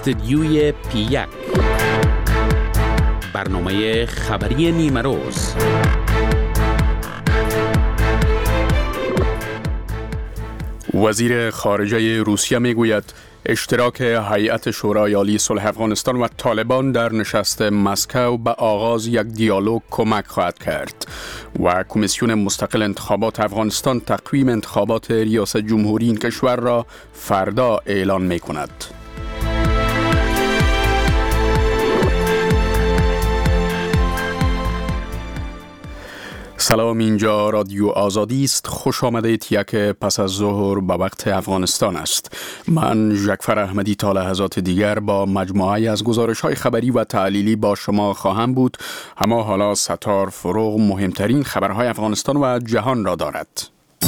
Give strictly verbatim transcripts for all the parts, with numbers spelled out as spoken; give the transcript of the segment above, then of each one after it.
استدیوی پی یک، برنامه خبری نیمه روز. وزیر خارجه روسیه میگوید اشتراک هیئت شورای عالی صلح افغانستان و طالبان در نشست مسکو به آغاز یک دیالوگ کمک خواهد کرد و کمیسیون مستقل انتخابات افغانستان تقویم انتخابات ریاست جمهوری این کشور را فردا اعلان می کند. سلام، اینجا رادیو آزادی است. خوش آمدید. یک پس از ظهر به وقت افغانستان است. من ژکفر احمدی تا لحظات دیگر با مجموعه از گزارش‌های خبری و تحلیلی با شما خواهم بود. اما حالا ستار فروغ مهمترین خبرهای افغانستان و جهان را دارد.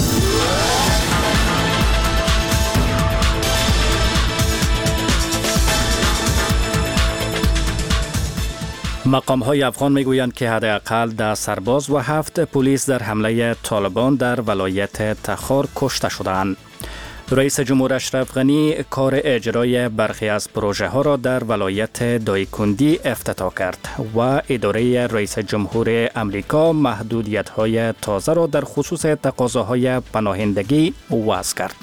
مقام‌های افغان میگویند که حداقل ده سرباز و هفت پلیس در حمله طالبان در ولایت تخار کشته شدند. رئیس جمهور اشرف غنی کار اجرای برخی از پروژه ها را در ولایت دایکندی افتتاح کرد و اداره رئیس جمهور امریکا محدودیت های تازه را در خصوص تقاضاهای پناهندگی وضع کرد.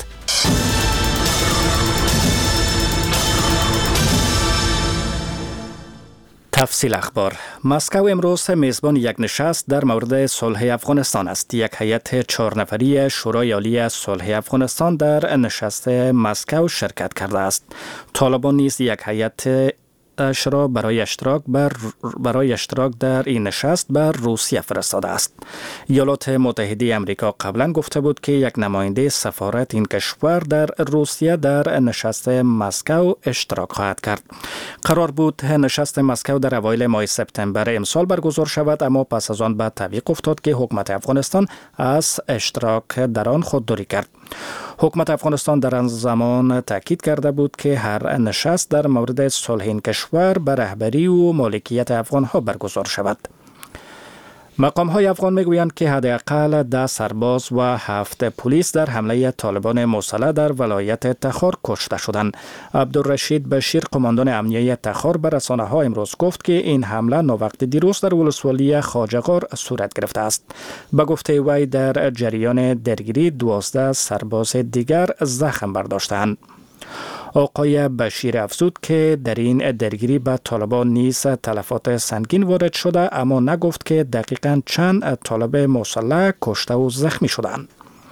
تفصیل اخبار. مسکو امروز میزبان یک نشست در مورد صلح افغانستان است. یک هیئت چهار نفری شورای عالی صلح افغانستان در نشست مسکو شرکت کرده است. طالبان نیز یک هیئت را برای اشتراک بر برای اشتراک در این نشست بر روسیه فرستاده است. ایالات متحده آمریکا قبلا گفته بود که یک نماینده سفارت این کشور در روسیه در نشست مسکو اشتراک خواهد کرد. قرار بود نشست مسکو در اوایل ماه سپتامبر امسال برگزار شود، اما پس از آن به تعویق افتاد که حکومت افغانستان از اشتراک در آن خودداری کرد. حکومت افغانستان در آن زمان تاکید کرده بود که هر نشست در مورد صلح این کشور به رهبری و مالکیت افغان‌ها برگزار شود. مقام‌های افغان میگویند که حداقل ده سرباز و هفت پلیس در حمله طالبان مسلح در ولایت تخار کشته شدند. عبدالرشید بشیر، قماندان امنیه تخار، به رسانه‌ها امروز گفت که این حمله ناوقت دیروز در ولسوالی خواجه‌غار صورت گرفته است. به گفته وی در جریان درگیری دوازده سرباز دیگر زخم برداشتند. آقای بشیر افزود که در این درگیری به طالبان نیز تلفات سنگین وارد شده، اما نگفت که دقیقاً چند طالب مسلح کشته و زخمی شدند.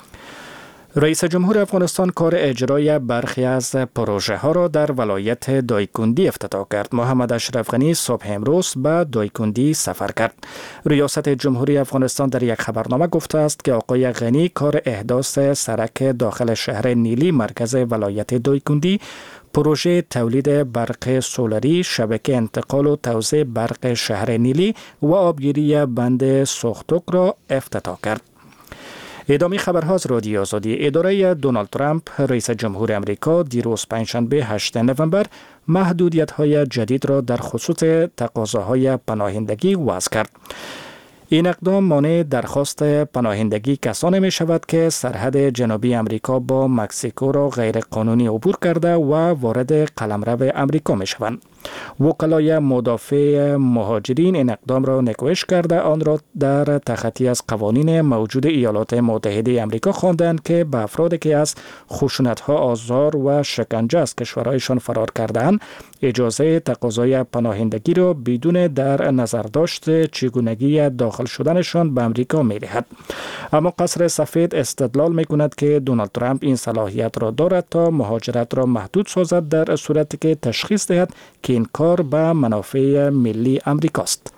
رئیس جمهور افغانستان کار اجرای برخی از پروژه ها را در ولایت دایکندی افتتاح کرد. محمد اشرف غنی صبح امروز به دایکندی سفر کرد. ریاست جمهوری افغانستان در یک خبرنامه گفته است که آقای غنی کار احداث سرک داخل شهر نیلی مرکز ولایت دایکندی، پروژه تولید برق سولری، شبکه انتقال و توزیع برق شهر نیلی و آبگیری بند سوختوک را افتتاح کرد. ادامه خبرها از رادیو آزادی. اداره دونالد ترامپ رئیس جمهور امریکا دیروز پنجشنبه هشتم نوامبر محدودیت‌های جدید را در خصوص تقاضاهای پناهندگی وضع کرد. این اقدام مانع درخواست پناهندگی کسانی می شود که سرحد جنوبی امریکا با مکزیکو را غیر قانونی عبور کرده و وارد قلمرو امریکا می شوند. وکلای مدافع مهاجرین این اقدام را نکوهش کرده آن را در تخطی از قوانین موجود ایالات متحده آمریکا خواندند که به افرادی که از خشونت‌ها، آزار و شکنجه از کشورهایشان فرار کرده‌اند اجازه تقاضای پناهندگی را بدون در نظر داشت چگونگی داخل شدنشان به امریکا می‌دهد. اما قصر سفید استدلال می‌کند که دونالد ترامپ این صلاحیت را دارد تا مهاجرت را محدود سازد در صورتی که تشخیص دهد که این کار به منافع ملی امریکاست.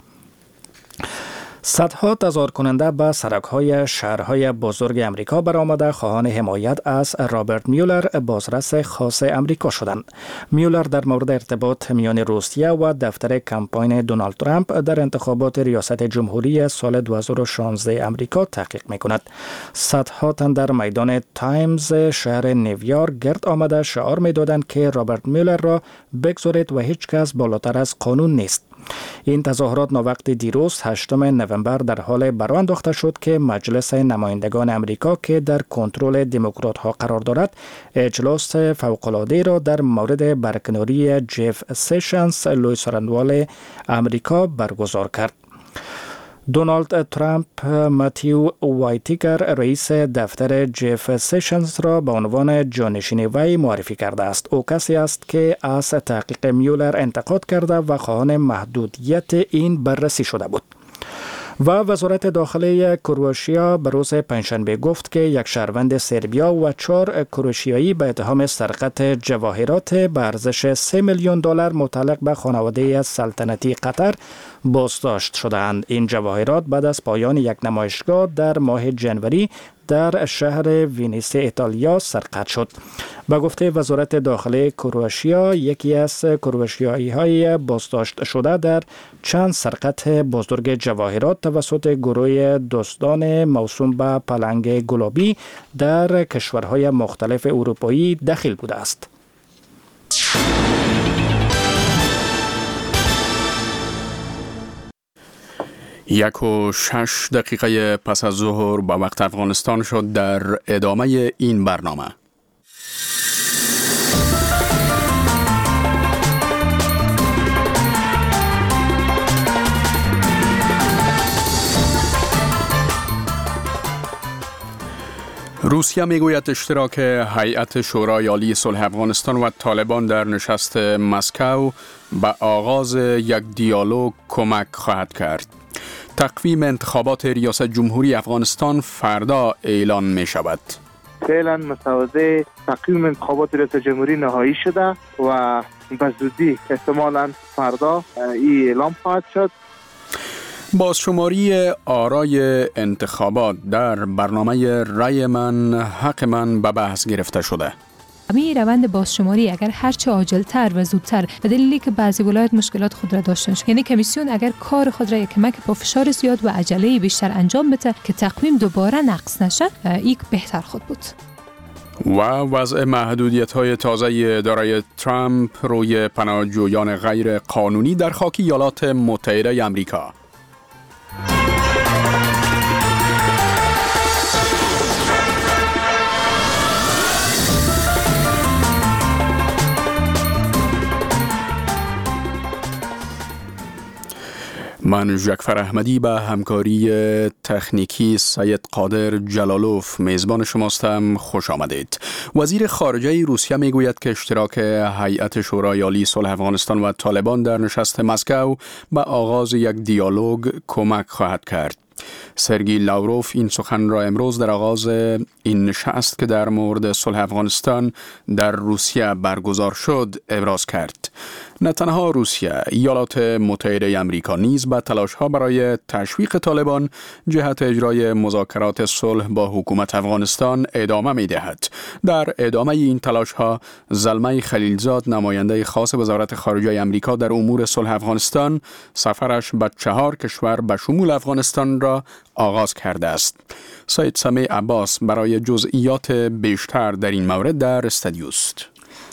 صدها تظاهر کننده به سرک‌های شهرهای بزرگ امریکا برآمده خواهان حمایت از رابرت میولر، بازرس خاص امریکا شدند. میولر در مورد ارتباط میان روسیه و دفتر کمپاین دونالد ترامپ در انتخابات ریاست جمهوری سال دو هزار و شانزده امریکا تحقیق می‌کند. صدها تن در میدان تایمز شهر نیویورک گرد آمده شعار می‌دادند که رابرت میولر را بگذارید و هیچ کس بالاتر از قانون نیست. این تظاهرات ناوقت دیروز هشتم نوامبر در حال برآ انداخته شد که مجلس نمایندگان امریکا که در کنترل دموکرات ها قرار دارد اجلاس فوق‌العاده را در مورد برکناری جف سیشنز لوی سرنوال امریکا برگزار کرد. دونالد ترامپ ماتیو وایتیگر رئیس دفتر جف سیشنز را به عنوان جانشین وی معرفی کرده است. او کسی است که از تحقیق میولر انتقاد کرده و خواهان محدودیت این بررسی شده بود. و وزارت داخلی کرواتیا به روز پنجشنبه گفت که یک شهروند سربیا و چهار کرواتیایی به اتهام سرقت جواهرات به ارزش سه میلیون دلار متعلق به خانواده سلطنتی قطر بازداشت شدند. این جواهرات بعد از پایان یک نمایشگاه در ماه جنوری در شهر وینیس ایتالیا سرقت شد. با گفته وزارت داخلی کرواتیا، یکی از کرواتیایی های بازداشت شده در چند سرقت بزرگ جواهرات توسط گروه دزدان موسوم به پلنگ گلابی در کشورهای مختلف اروپایی دخیل بوده است. یک و شش دقیقه پس از ظهر با وقت افغانستان شد. در ادامه این برنامه روسیه میگوید اشتراک هیئت شورای عالی صلح افغانستان و طالبان در نشست مسکو به آغاز یک دیالوگ کمک خواهد کرد. تقویم انتخابات ریاست جمهوری افغانستان فردا اعلان می شود. فعلا مسوده تقویم انتخابات ریاست جمهوری نهایی شده و به زودی احتمالاً فردا این اعلام خواهد شد. بازشماری آرای انتخابات در برنامه رای من حق من به بحث گرفته شده. همین روند بازشماری اگر هرچه عاجل‌تر و زودتر به دلیلی که بعضی ولایت مشکلات خود را داشتن، یعنی کمیسیون اگر کار خود را یک کمک با فشار زیاد و عجله بیشتر انجام بده که تقویم دوباره نقص نشه، این بهتر خود بود. و وضع محدودیت‌های تازه اداره ترامپ روی پناهجویان غیر قانونی در خاک ایالات متحده آمریکا. من جعفر احمدی به همکاری تکنیکی سید قادر جلالوف میزبان شماستم. خوش آمدید. وزیر خارجه روسیه میگوید که اشتراک هیئت شورای عالی صلح افغانستان و طالبان در نشست مسکو به آغاز یک دیالوگ کمک خواهد کرد. سرگئی لاوروف این سخن را امروز در آغاز این نشست که در مورد صلح افغانستان در روسیه برگزار شد ابراز کرد. نه تنها روسیه، ایالات متحده آمریکا نیز به تلاش‌ها برای تشویق طالبان جهت اجرای مذاکرات صلح با حکومت افغانستان ادامه می‌دهد. در ادامه این تلاش‌ها، زلمه خلیلزاد، نماینده خاص وزارت خارجه آمریکا در امور صلح افغانستان، سفرش به چهار کشور به شمول افغانستان را آغاز کرده است. سید سمیع عباس برای جزئیات بیشتر در این مورد در استودیو است.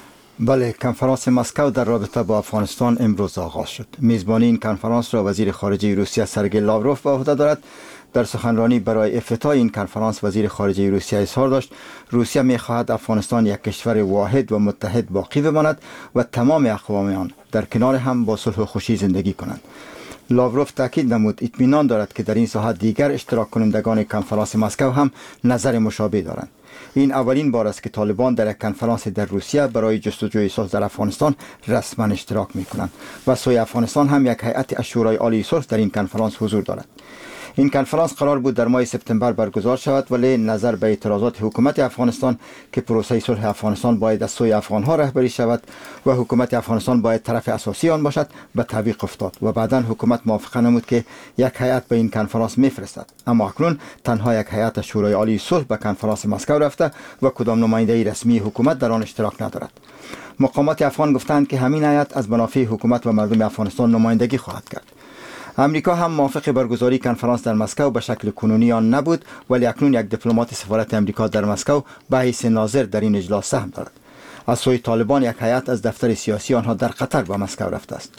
بله، کنفرانس مسکو در رابطه با افغانستان امروز آغاز شد. میزبانی این کنفرانس را وزیر خارجه روسیه سرگئی لاوروف به عهده دارد. در سخنرانی برای افتتاح این کنفرانس وزیر خارجه روسیه اظهار داشت روسیه می‌خواهد افغانستان یک کشور واحد و متحد باقی بماند و تمام اقوام آن در کنار هم با صلح و خوشی زندگی کنند. لاوروف تاکید نمود اطمینان دارد که در این ساحه دیگر اشتراک کنندگان کنفرانس مسکو هم نظر مشابه دارند. این اولین بار است که طالبان در یک کنفرانس در روسیه برای جستجوی صلح در افغانستان رسما اشتراک می‌کنند و سوی افغانستان هم یک هیئت شورای عالی صلح در این کنفرانس حضور دارد. این کنفرانس قرار بود در ماه سپتامبر برگزار شود، ولی نظر به اعتراضات حکومت افغانستان که پروسه صلح افغانستان باید از سوی افغانها رهبری شود و حکومت افغانستان باید طرف اساسی آن باشد به تعویق افتاد و بعداً حکومت موافقه نمود که یک هیئت به این کنفرانس میفرستد. اما اکنون تنها یک هیئت شورای عالی صلح به کنفرانس مسکو رفته و کدام نماینده رسمی حکومت در آن اشتراک ندارد. مقامات افغان گفتند که همین هیئت از منافع حکومت و مردم افغانستان نمایندگی خواهد کرد. امریکا هم موافق برگزاری کنفرانس در مسکو به شکل کنونی آن نبود، ولی اکنون یک دیپلمات سفارت امریکا در مسکو به حیث ناظر در این اجلاس سهم دارد. از سوی طالبان یک هیئت از دفتر سیاسی آنها در قطر به مسکو رفته است.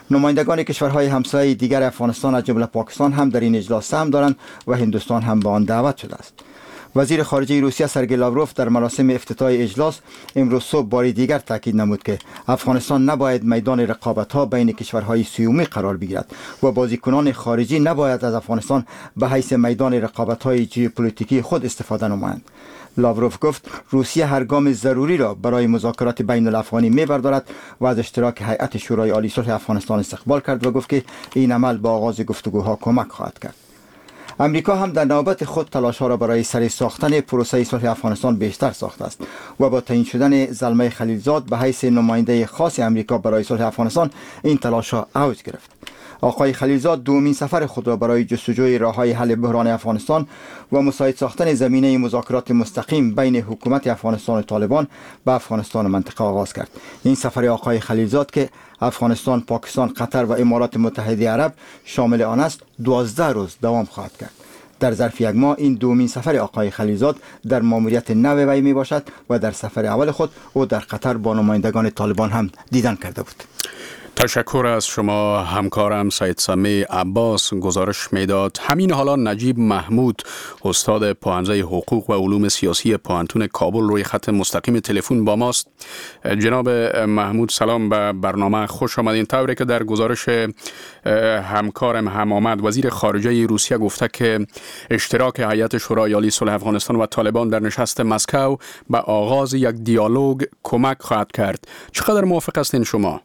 نمایندگان کشورهای همسایه دیگر افغانستان از جمله پاکستان هم در این اجلاس سهم دارند و هندوستان هم به آن دعوت شده است. وزیر خارجه روسیه سرگئی لاوروف در مراسم افتتاح اجلاس امروز صبح بار دیگر تاکید نمود که افغانستان نباید میدان رقابت‌ها بین کشورهای سیومی قرار بگیرد و بازیکنان خارجی نباید از افغانستان به حیث میدان رقابت‌های ژئوپلیتیکی خود استفاده نمایند. لاوروف گفت روسیه هر گام ضروری را برای مذاکرات بین الافغانی می‌بردارد و از اشتراک هیئت شورای عالی صلح افغانستان استقبال کرد و گفت که این عمل به آغاز گفتگوها کمک خواهد کرد. امریکا هم در نوبت خود تلاش‌ها را برای سری ساختن پروسه صلح افغانستان بیشتر ساخته است و با تعیین شدن زلمه خلیلزاد به حیث نماینده خاص امریکا برای صلح افغانستان این تلاش‌ها اوج گرفت. آقای خلیلزاد دومین سفر خود را برای جستجوی راه‌های حل بحران افغانستان و مساعد ساختن زمینه مذاکرات مستقیم بین حکومت افغانستان و طالبان به افغانستان و منطقه آغاز کرد. این سفر آقای خلیلزاد که افغانستان، پاکستان، قطر و امارات متحده عرب شامل آن است، دوازده روز دوام خواهد کرد. در ظرف یک ماه این دومین سفر آقای خلیلزاد در ماموریت نو وی می باشد و در سفر اول خود او در قطر با نمایندگان طالبان هم دیدن کرده بود. تشکر از شما همکارم سید سمی عباس گزارش میداد. همین حالا نجیب محمود استاد پوهنځی حقوق و علوم سیاسی پوهنتون کابل روی خط مستقیم تلفن با ماست. جناب محمود سلام به برنامه، خوش آمدین. طوری که در گزارش همکارم هم آمد وزیر خارجه روسیه گفته که اشتراک هیئت شورای عالی صلح افغانستان و طالبان در نشست مسکو به آغاز یک دیالوگ کمک خواهد کرد. چقدر موافق هستین شما؟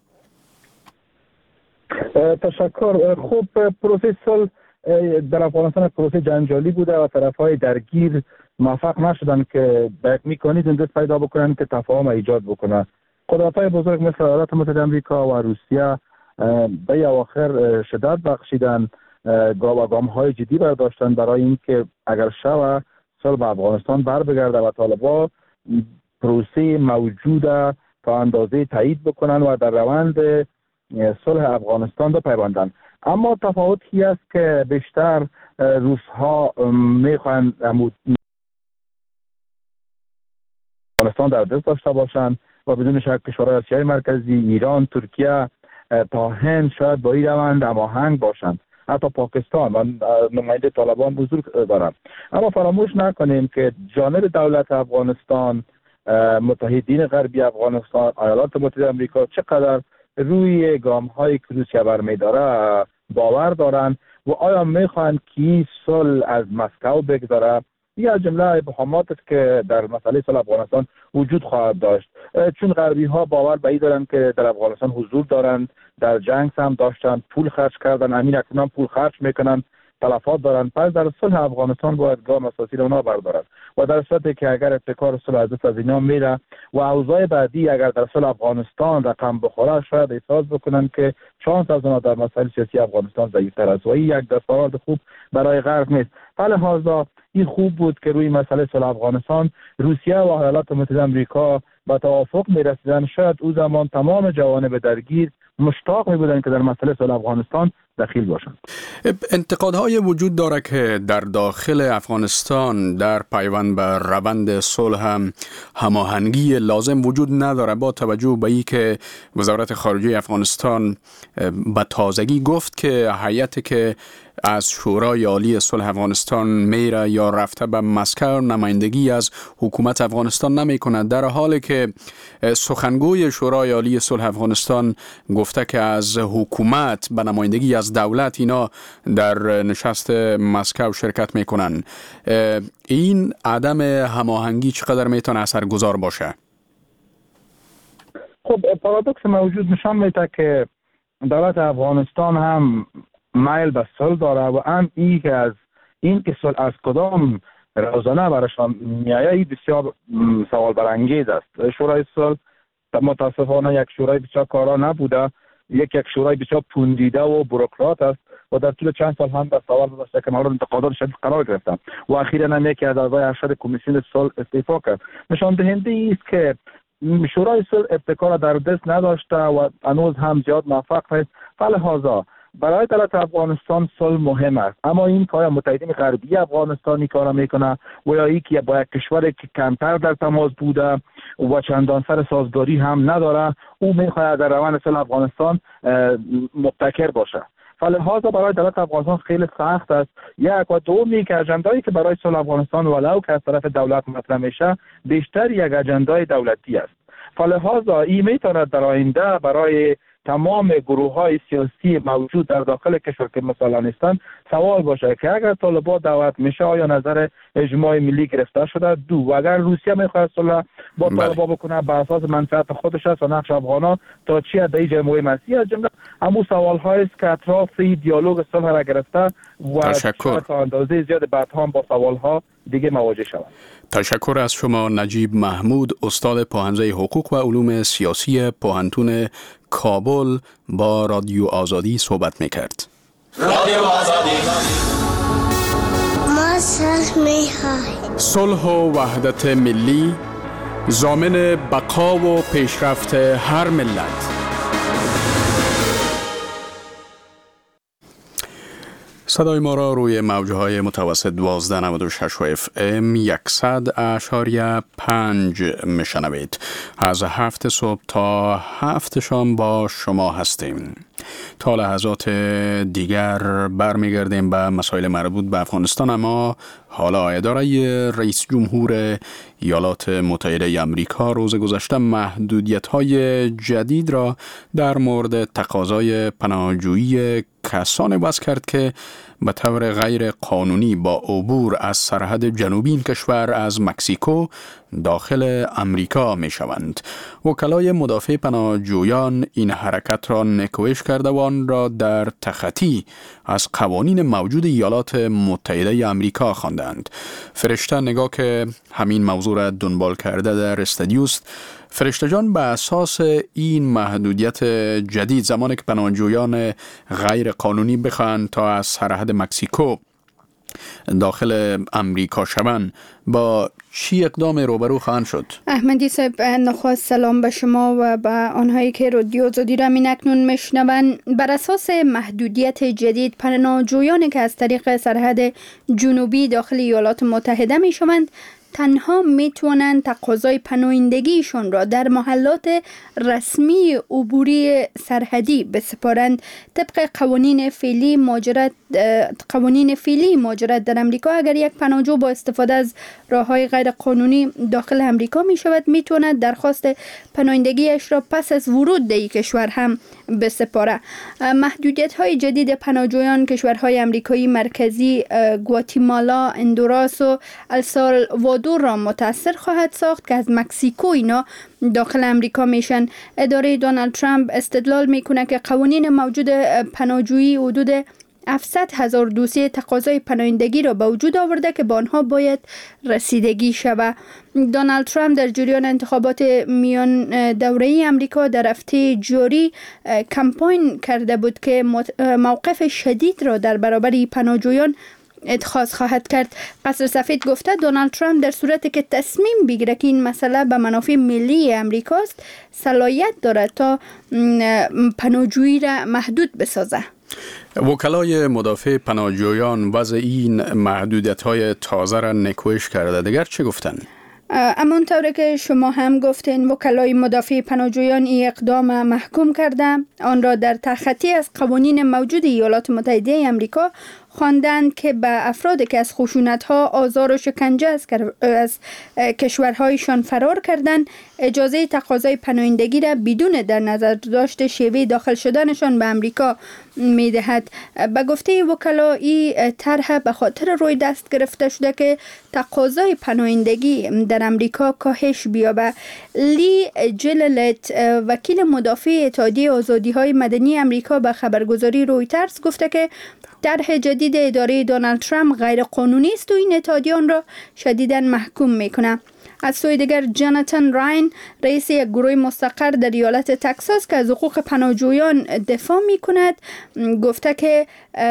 تشکر. خوب، پروسه صلح در افغانستان پروسه جنجالی بوده و طرفهای درگیر موفق نشدن که به یک میکانیزم دست پیدا بکنن که تفاهم ایجاد بکنه. قدرت‌های بزرگ مثل ایالات متحده آمریکا و روسیه به اواخر شدت بخشیدن، گام و گام‌های جدی برداشتن برای اینکه اگر شود صلح به افغانستان بر بگرده و طالبان پروسه موجوده تا اندازه تایید بکنن و در روند صلح افغانستان بپیوندند. اما تفاوتی است که بیشتر روس‌ها میخوان افغانستان در دست داشته باشند و بدون شک کشورهای آسیای مرکزی، ایران، ترکیه تا هند شاید با این روند هماهنگ باشند. حتی پاکستان و نماینده طالبان بزرگ دارند. اما فراموش نکنیم که جانب دولت افغانستان، متحدین غربی افغانستان، ایالات متحده آمریکا چقدر روی گام های که روسیه برمیداره باور دارند و آیا میخواهند که صلح از مسکو بگذره. این از جمله ابهامات است که در مسئله صلح افغانستان وجود خواهد داشت، چون غربی ها باور به این دارند که در افغانستان حضور دارند، در جنگ هم داشتند، پول خرج کردن، همین اکنون هم پول خرج میکنند، تلفات دارند. پس در صلح افغانستان باید گام اساسی را اونا بردارند و در صورتی که اگر ابتکار صلح از دست از اینا میره و اوضاع بعدی اگر در صلح افغانستان رقم بخوره، شاید احساس بکنن که شانس از اونا در مسائل سیاسی افغانستان ضعیف‌تر است و این یک دستاورد خوب برای غرب نیست. فلهذا این خوب بود که روی مسئله صلح افغانستان روسیه و ایالات متحده آمریکا به توافق میرسیدن. شاید او زمان تمام جوانب درگیر مشتاق می بودند که در مسئله صلح افغانستان دخیل باشند. انتقادهای وجود داره که در داخل افغانستان در پیوند به روند صلح هم هماهنگی لازم وجود نداره، با توجه به این که وزارت خارجه افغانستان به تازگی گفت که هیئتی که از شورای عالی صلح افغانستان میره یا رفته به مسکو نمایندگی از حکومت افغانستان نمی کند، در حالی که سخنگوی شورای عالی صلح افغانستان گفته که از حکومت به نمایندگی از دولت اینا در نشست مسکو شرکت میکنن. این عدم هماهنگی چقدر میتونه اثرگذار باشه؟ خب پارادوکس موجود نشان میده که دولت افغانستان هم میل به صلح داره و هم این که از این که صلح از کدام روزانه برشان میآید بسیار سوال برانگیز است. شورای صلح متاسفانه یک شورای بسیار کارا نبوده، یک یک شورای بسیار پوندیده و بوروکرات است و در طول چند سال هم دستاورد داشته که مورد انتقادات شدید قرار گرفتند و اخیراً هم یکی از اعضای ارشد کمیسیون صلح استعفا کرد. نشان دهنده است که شورای صلح ابتکار در دست نداشته و هنوز هم زیاد موفق نیست. فلهذا برای دولت افغانستان صلح مهم است، اما این که آیا متحدین غربی افغانستانی کار میکنه و یا اینکه با یک کشوری که کمتر در تماس بوده و چندان سر سازگاری هم نداره. او میخواهد در روند صلح افغانستان مبتکر باشه. فلهذا برای دولت افغانستان خیلی سخت است. یک و دومی که اجندایی که برای صلح افغانستان ولو که از طرف دولت مطرح میشه بیشتر یک اجندای دولتی است. فلهذا این میتواند در آینده برای تمام گروه های سیاسی موجود در داخل کشور که مثلا نیستند سوال باشه که اگر طالبان دعوت میشه آیا نظر اجماع ملی گرفته شده؟ دو، و اگر روسیه میخواد صلح با طالبان بکنه به اساس منفعت خودش است و نقش افغانان تا چی در این جمهوری مسیحی از جمله همون سوال هایی است که اطراف این دیالوگ صلح را گرفته و تشکر. تا اندازه زیاد بعد هم با سوال ها دیگه مواجه شوند. تشکر از شما نجیب محمود، استاد پوهنځی حقوق و علوم سیاسی پوهنتون کابل با رادیو آزادی صحبت میکرد. رادیو آزادی ما صلح میخواهیم. صلح و وحدت ملی ضامن بقا و پیشرفت هر ملت. صدای ما را روی موجهای متوسط دوازده نود و شش و اف ام صد اشاریه پنج میشنوید. از هفت صبح تا هفت شام با شما هستیم. تا لحظات دیگر برمیگردیم به مسائل مربوط به افغانستان، اما حالا اداره رئیس جمهور ایالات متحده آمریکا روز گذشته محدودیت‌های جدید را در مورد تقاضای پناهجویی کسانی وضع کرد که به طور غیر قانونی با عبور از سرحد جنوبی این کشور از مکزیکو داخل امریکا می شوند. وکلای مدافع پناهجویان این حرکت را نکوهش کرده و آن را در تخطی از قوانین موجود ایالات متحده آمریکا خواندند. فرشته نگاه که همین موضوع را دنبال کرده در استودیو است. فرشته جان، به اساس این محدودیت جدید زمانی که پناهجویان غیر قانونی بخواهند تا از سرحد مکزیکو داخل امریکا شوند با چی اقدام روبرو خواهند شد؟ احمدی صاحب، نخواست سلام به شما و به آنهایی که رادیو آزادی را می اکنون میشنوند. بر اساس محدودیت جدید پناهجویانی که از طریق سرحد جنوبی داخل ایالات متحده می شوند تنها می توانند تقاضای پناهندگیشان را در محلات رسمی عبوری سرحدی بسپارند. طبق قوانین فعلی مهاجرت قوانین فعلی مهاجرت در امریکا، اگر یک پناهجو با استفاده از راههای غیر قانونی داخل امریکا می شود می تواند درخواست پناهندگیش را پس از ورود در این کشور هم بسپاره. محدودیت های جدید پناهجویان کشورهای امریکایی مرکزی گواتیمالا، هندوراس و السالوادور را متاثر خواهد ساخت که از مکزیکو اینا داخل امریکا میشن. اداره دونالد ترامپ استدلال میکنه که قوانین موجود پناهجویی حدود هفتصد هزار دوسیه تقاضای پناهندگی را به وجود آورده که با آنها باید رسیدگی شود. دونالد ترامپ در جریان انتخابات میان دوره‌ای امریکا در هفته جاری کمپاین کرده بود که موقف شدید را در برابر پناهجویان اتخاذ خواهد کرد. قصر سفید گفته دونالد ترامپ در صورتی که تصمیم بگیره که این مسئله به منافع ملی امریکاست صلاحیت دارد تا پناهجویی را محدود بسازه. وکلای مدافع پناهجویان وضع این محدودیت‌های تازه را نکوهش کرده. دیگر چه گفتند؟ اما طوری که شما هم گفتین، وکلای مدافع پناهجویان این اقدام محکوم کرده، آن را در تخطی از قوانین موجود ایالات متحده آمریکا خواندند که به افرادی که از خشونت‌ها، آزار و شکنجه از, از کشورهایشان فرار کردند اجازه تقاضای پناهندگی را بدون در نظر داشت شیوه داخل شدنشان به امریکا می‌دهد. به گفته وکلا این طرح به خاطر روی دست گرفته شده که تقاضای پناهندگی در امریکا کاهش بیابد. لی جللت، وکیل مدافع اتحادیه آزادی‌های مدنی امریکا، به خبرگزاری رویترز گفته که طرح جدید اداره دونالد ترامپ غیر قانونی است و این اتحادیه آن را شدیداً محکوم میکنه. از سوی دیگر جاناتان راین، رئیس یک گروه مستقر در ایالت تکساس که از حقوق پناهجویان دفاع می کند، گفته که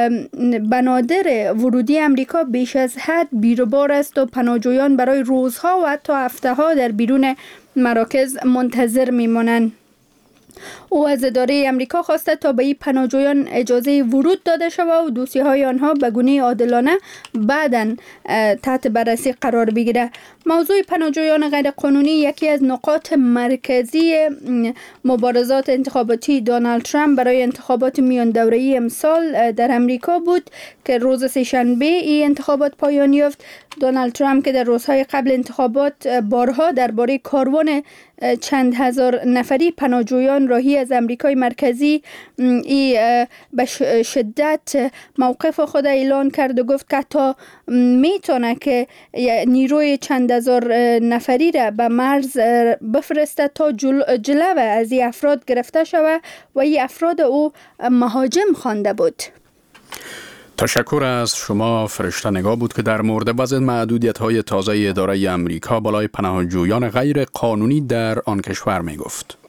بنادر ورودی امریکا بیش از حد بیروبار است و پناهجویان برای روزها و حتی هفته ها در بیرون مراکز منتظر می مانند. او از اداره امریکا خواسته تا به این پناهجویان اجازه ورود داده شود و دوسیه های آنها به گونه عادلانه بعداً تحت بررسی قرار بگیره. موضوع پناهجویان غیر قانونی یکی از نقاط مرکزی مبارزات انتخاباتی دونالد ترامپ برای انتخابات میان دوره‌ای امسال در امریکا بود که روز سه‌شنبه این انتخابات پایان یافت. دونالد ترامپ که در روزهای قبل انتخابات بارها درباره کاروان چند هزار نفری پناهجویان راهی از امریکای مرکزی ای به شدت موقف خود اعلان کرد و گفت که تا میتونه که نیروی چند هزار نفری را به مرز بفرسته تا جل جلو از این افراد گرفته شود و این افراد او مهاجم خوانده بود. تشکر از شما فرشته نگاه بود که در مورد وضع محدودیت‌های تازه اداره امریکا بالای پناهجویان غیر قانونی در آن کشور می گفت.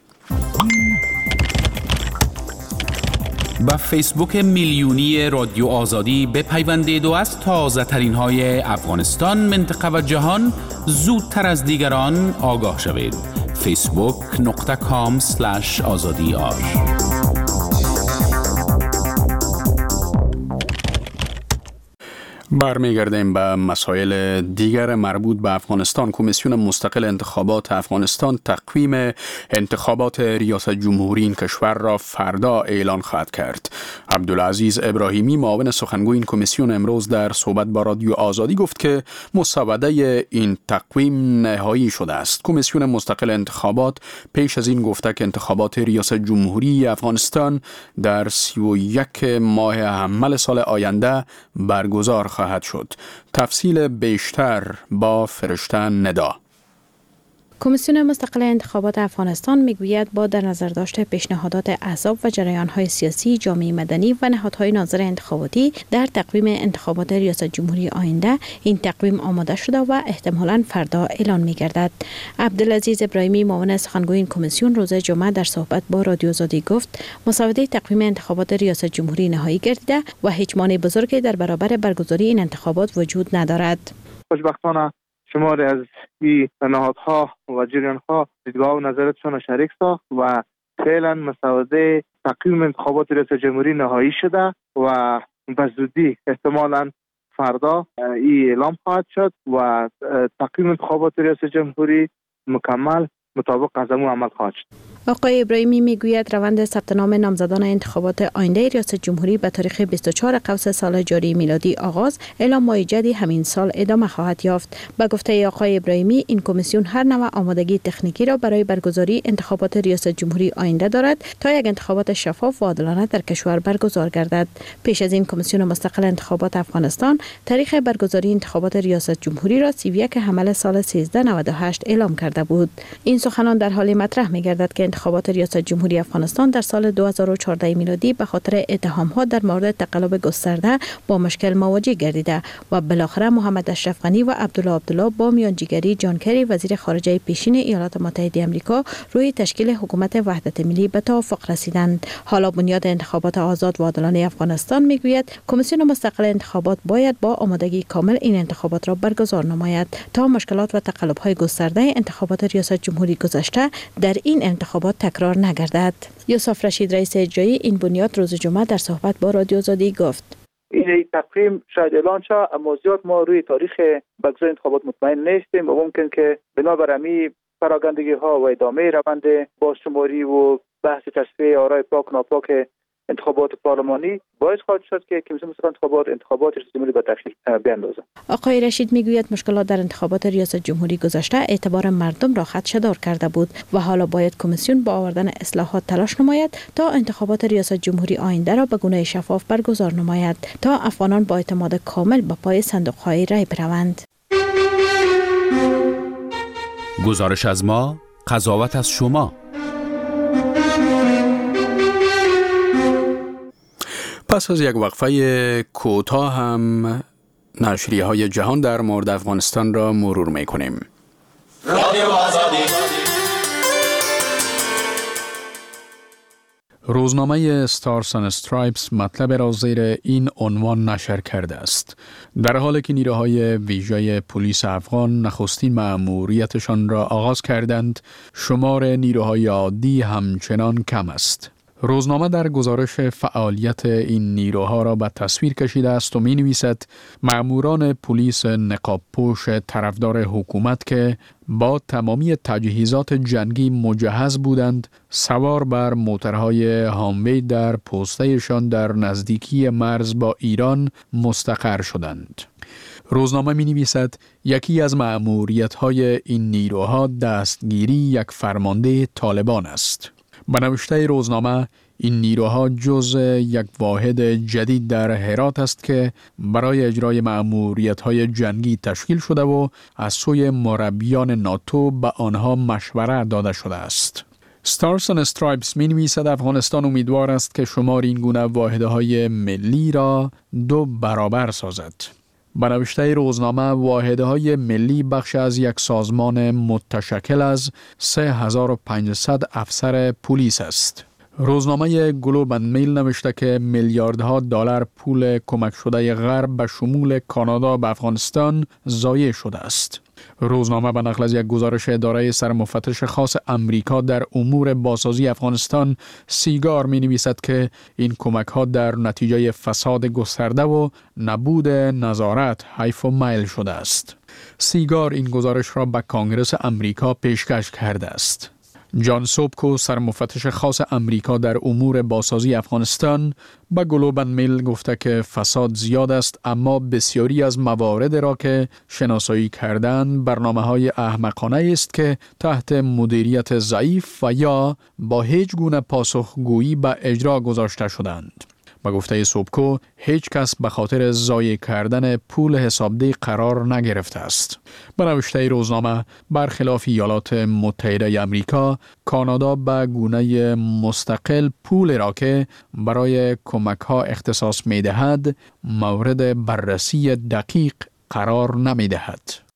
با فیسبوک میلیونی رادیو آزادی بپیوندید و از تازه ترین های افغانستان، منطقه و جهان زودتر از دیگران آگاه شوید. فیسبوک نقطه کام سلش آزادی آر. برمیگردیم به مسائل دیگر مربوط به افغانستان. کمیسیون مستقل انتخابات افغانستان تقویم انتخابات ریاست جمهوری این کشور را فردا اعلان خواهد کرد. عبدالعزیز ابراهیمی معاون سخنگوی این کمیسیون امروز در صحبت با رادیو آزادی گفت که مسوده این تقویم نهایی شده است. کمیسیون مستقل انتخابات پیش از این گفته که انتخابات ریاست جمهوری افغانستان در سی و یک ماه حمل سال آینده برگزار خواهد شد. تفصیل بیشتر با فرشته ندا. کمیسیون مستقل انتخابات افغانستان میگوید با در نظر داشت پیشنهادات احزاب و جریان‌های سیاسی، جامعه مدنی و نهادهای ناظر انتخاباتی در تقویم انتخابات ریاست جمهوری آینده این تقویم آماده شده و احتمالاً فردا اعلان می‌گردد. عبدالعزیز ابراهیمی معاون سخنگوی این کمیسیون روز جمعه در صحبت با رادیو آزادی گفت مسوده تقویم انتخابات ریاست جمهوری نهایی گردیده و هیچ مانع بزرگی در برابر برگزاری این انتخابات وجود ندارد. خوشبختانه شماری از این نهادها و جریان‌ها دیدگاه و نظراتشان شریک ساخت و فعلا مسوده تقویم انتخابات ریاست جمهوری نهایی شده و به زودی احتمالاً فردا این اعلام خواهد شد و تقویم انتخابات ریاست جمهوری مکمل مطابق از امو عمل خواهد شد. آقای ابراهیمی میگوید روند ثبت نام نامزدان انتخابات آینده ریاست جمهوری به تاریخ بیست و چهارم قوس سال جاری میلادی آغاز الی ماه جدی همین سال ادامه خواهد یافت. به گفته آقای ابراهیمی این کمیسیون هر نوع آمادگی تکنیکی را برای برگزاری انتخابات ریاست جمهوری آینده دارد تا یک انتخابات شفاف و عادلانه در کشور برگزار گردد. پیش از این کمیسیون مستقل انتخابات افغانستان تاریخ برگزاری انتخابات ریاست جمهوری را سی و یک حمل سال سیزده نود و هشت اعلام کرده بود. این سخنان در حال مطرح می‌گردد که انتخابات ریاست جمهوری افغانستان در سال دو هزار و چهارده میلادی به خاطر اتهام‌ها در مورد تقلب گسترده با مشکل مواجه گردیده و بالاخره محمد اشرف غنی و عبدالله عبدالله با میانجیگری جان کری وزیر خارجه پیشین ایالات متحده آمریکا روی تشکیل حکومت وحدت ملی به توافق رسیدند. حالا بنیاد انتخابات آزاد و عادلانه افغانستان میگوید کمیسیون مستقل انتخابات باید با آمادگی کامل این انتخابات را برگزار نماید تا مشکلات و تقلب‌های گسترده انتخابات ریاست جمهوری گذشته در این انتخابات تکرار نگردد. یوسف رشید رئیس اجرایی این بنیاد روز جمعه در صحبت با رادیو آزادی گفت این تقویم شاید اعلان شد اما زیاد ما روی تاریخ برگزاری انتخابات مطمئن نیستیم و ممکن که بنابر امی پراگندگی ها و ادامه روند بازشماری و بحث تصفیه آرای پاک ناپاک انتخابات پارلمانی باعث خواهد شد که کمیسیون مستقل انتخابات انتخابات ریاست جمهوری به تشکیل بیاندازد. آقای رشید میگوید مشکلات در انتخابات ریاست جمهوری گذشته اعتبار مردم را خدشه‌دار کرده بود و حالا باید کمیسیون با آوردن اصلاحات تلاش نماید تا انتخابات ریاست جمهوری آینده را به گونه شفاف برگزار نماید تا افغانان با اعتماد کامل به پای صندوق‌های رای بروند. گزارش از ما، قضاوت از شما. پس از یک وقفه کوتاه هم نشریه های جهان در مورد افغانستان را مرور می کنیم. رادیو آزادی روزنامه ستارز اند استرایپس مطلب را زیر این عنوان نشر کرده است: در حالی که نیروهای ویژه پلیس افغان نخستین مأموریتشان را آغاز کردند، شمار نیروهای عادی همچنان کم است. روزنامه در گزارش فعالیت این نیروها را به تصویر کشیده است و می نویسد مأموران پلیس نقاب پوش طرفدار حکومت که با تمامی تجهیزات جنگی مجهز بودند، سوار بر موترهای هاموی در پوستهشان در نزدیکی مرز با ایران مستقر شدند. روزنامه می نویسد یکی از مأموریت‌های این نیروها دستگیری یک فرمانده طالبان است. به نوشته روزنامه، این نیروها جزء یک واحد جدید در هرات است که برای اجرای مأموریت‌های جنگی تشکیل شده و از سوی مربیان ناتو به آنها مشوره داده شده است. ستارز اند استرایپس می نویسد افغانستان امیدوار است که شمار این گونه واحدهای ملی را دو برابر سازد. به نوشته روزنامه، واحدهای ملی بخش از یک سازمان متشکل از سه هزار و پانصد افسر پلیس است. روزنامه گلوب اند میل نوشته که میلیاردها دلار پول کمک شده غرب به شمول کانادا به افغانستان ضایع شده است. روزنامه به نقل از یک گزارش اداره سرمفتش خاص امریکا در امور بازسازی افغانستان سیگار می نویسد که این کمک ها در نتیجه فساد گسترده و نبود نظارت حیف و میل شده است. سیگار این گزارش را به کانگرس امریکا پیشکش کرده است. جان سوبکو، سرمفتش خاص امریکا در امور بازسازی افغانستان، به گلوب اند میل گفته که فساد زیاد است، اما بسیاری از موارد را که شناسایی کردن برنامه‌های احمقانه است که تحت مدیریت ضعیف و یا با هیچ گونه پاسخگویی به اجرا گذاشته شدند. با گفته سوبکو، هیچ کس به خاطر ضایع کردن پول حسابدهی قرار نگرفته است. به نوشته روزنامه، برخلاف ایالات متحده آمریکا، کانادا به گونه مستقل پول را که برای کمک ها اختصاص می دهد مورد بررسی دقیق قرار نمی دهد.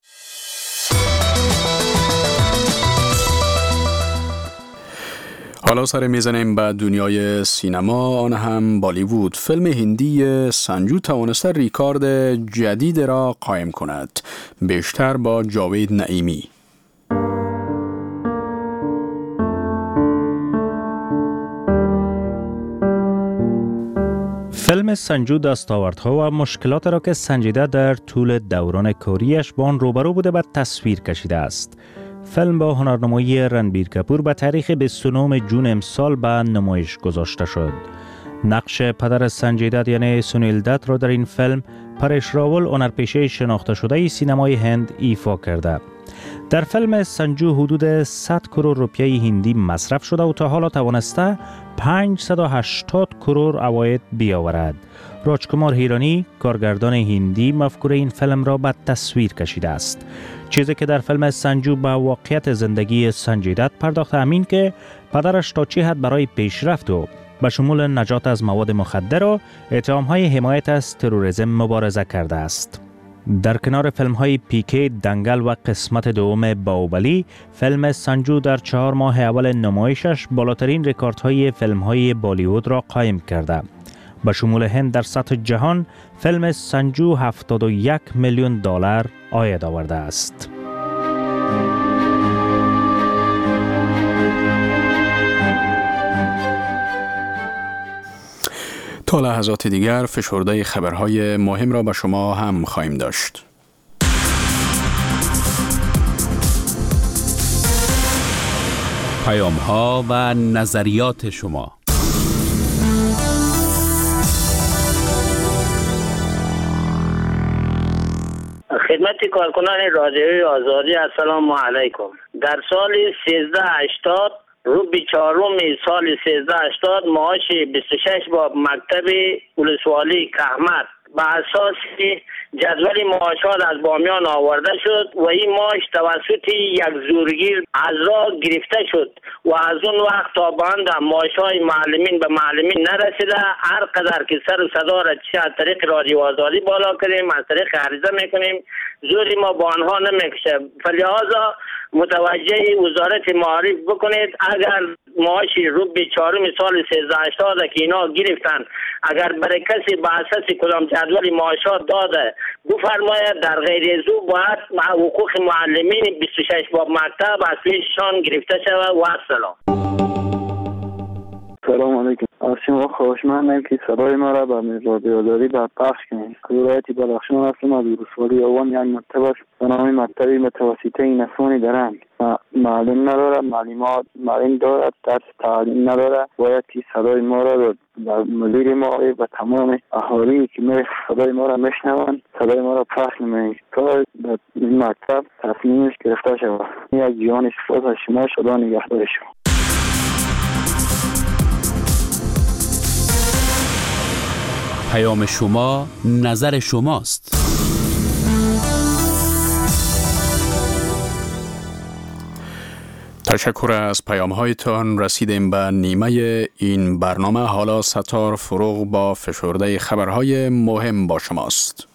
حالا سر میزنیم به دنیای سینما، آن هم بالیوود. فیلم هندی سنجو توانسته ریکارد جدید را قائم کند، بیشتر با جاوید نعیمی. فیلم سنجو دستاوردها و مشکلات را که سنجیده در طول دوران کاریش با آن روبرو بوده به تصویر کشیده است. فیلم با هنرنمایی رنبیر کپور به تاریخ بیست و نهم جون امسال به نمایش گذاشته شد. نقش پدر سنجی دت یعنی سونیل دت را در این فیلم پرش راول، هنرپیشه شناخته شده سینمای هند، ایفا کرده. در فیلم سنجو حدود صد کرور روپیه هندی مصرف شده و تا حالا توانسته پانصد و هشتاد کرور عواید بیاورد. راجکمار هیرانی، کارگردان هندی، مفکوره این فیلم را به تصویر کشیده است. چیزی که در فیلم سنجو به واقعیت زندگی سنجی دت پرداخته، همین که پدرش تا چه حد برای پیشرفت و به شمول نجات از مواد مخدر و اتهام‌های حمایت از تروریسم مبارزه کرده است. در کنار فیلم‌های پیکه، دنگل و قسمت دوم باهوبلی، فیلم سنجو در چهار ماه اول نمایشش بالاترین رکوردهای فیلم‌های بالیوود را قائم کرده. به شمول هند در سطح جهان، فیلم سنجو هفتاد و یک میلیون دلار عاید آورده است. تا لحظات دیگر فشرده خبرهای مهم را به شما هم خواهیم داشت. پیام ها و نظریات شما. خدمت کارکنان رادیوی آزادی، السلام علیکم. در سال سیزده هشتاد رو به چهارم سال سیزده هشتاد معاش بیست و شش با مکتب ولسوالی کهمت به اساس جدول معاشات از بامیان آورده شد و این معاش توسط یک زورگیر از راه گرفته شد و از اون وقت تا به اند معاشهای معلمین به معلمین نرسیده. هر قدر که سر و صدا را چه از طریق رادیو آزادی بالا کنیم، از طریق عریضه میکنیم، زوری ما با آنها نمیکشه. فلهذا متوجه وزارت معارف بکنید، اگر معاش رو به چهارم سال سیزده هشتاد که اینا گرفتن، اگر برای کسی به اساس کدام جدول معاشات داده بفرماید در غیر از او باید حقوق معلمین بیست و شش باب مکتب از پیششان گرفته شود و السلام. سلام علیکم. آرشیم خوشمندم که صدای ما را به رادیو آزادی بر پخش کنید. ولایت بدخشان هستم، از ولسوالی اوان یک مکتب است به نام مکتب متوسطه نسوانی درنگ. معلم نداره، معلومات معلم دارد، درس تعلیم نداره. باید که صدای ما را به مدیر ما و تمام اهالی که می صدای ما را میشنوند صدای ما را پخش نمایید تا در این مکتب تصمیمش گرفته شود. یک جان سپاس از شما، خدا نگهدار شما. پیام شما نظر شماست. تشکر از پیام هایتان. رسیدیم به نیمه این برنامه. حالا ستار فروغ با فشرده خبرهای مهم با شماست.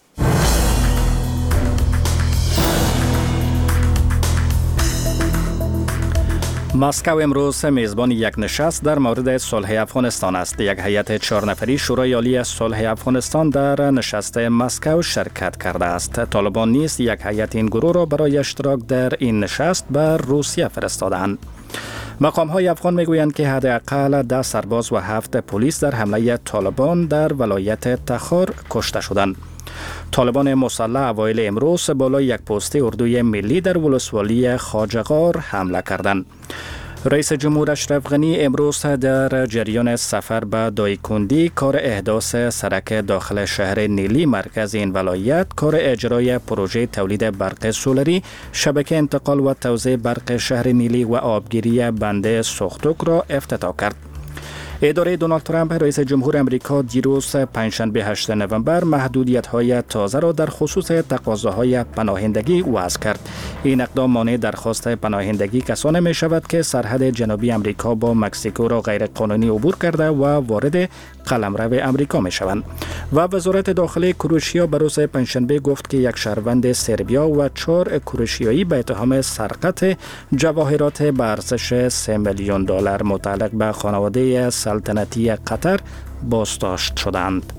مسکو امروز میزبان یک نشست در مورد صلح افغانستان است. یک هیئت چهار نفری شورای عالی صلح افغانستان در نشست مسکو شرکت کرده است. طالبان نیز یک هیئت این گروه را برای اشتراک در این نشست به روسیه فرستادند. مقام های افغان میگویند که حداقل ده سرباز و هفت پلیس در حمله طالبان در ولایت تخار کشته شدند. طالبان مسلح اوایل امروز بالای یک پست اردوی ملی در ولسوالی خواجه‌غار حمله کردند. رئیس جمهور اشرف غنی امروز در جریان سفر به دایکندی کار احداث سرک داخل شهر نیلی مرکز این ولایت، کار اجرای پروژه تولید برق سولری، شبکه انتقال و توزیع برق شهر نیلی و آبگیری بند سوختوک را افتتاح کرد. اداره دونالد ترامپ رئیس جمهور امریکا دیروز پنجشنبه هشتم نوامبر محدودیت‌های تازه را در خصوص تقاضاهای پناهندگی وضع کرد. این اقدام مانع درخواست پناهندگی کسانی می شود که سرحد جنوبی امریکا با مکزیکو را غیر قانونی عبور کرده و وارد قلمرو امریکا می شوند. و وزارت داخلی کروشیا به روز پنجشنبه گفت که یک شهروند سربیا و چهار کروشیایی به اتهام سرقت جواهرات به ارزش سه میلیون دلار متعلق به خانواده سلطنتی قطر بازداشت شدند.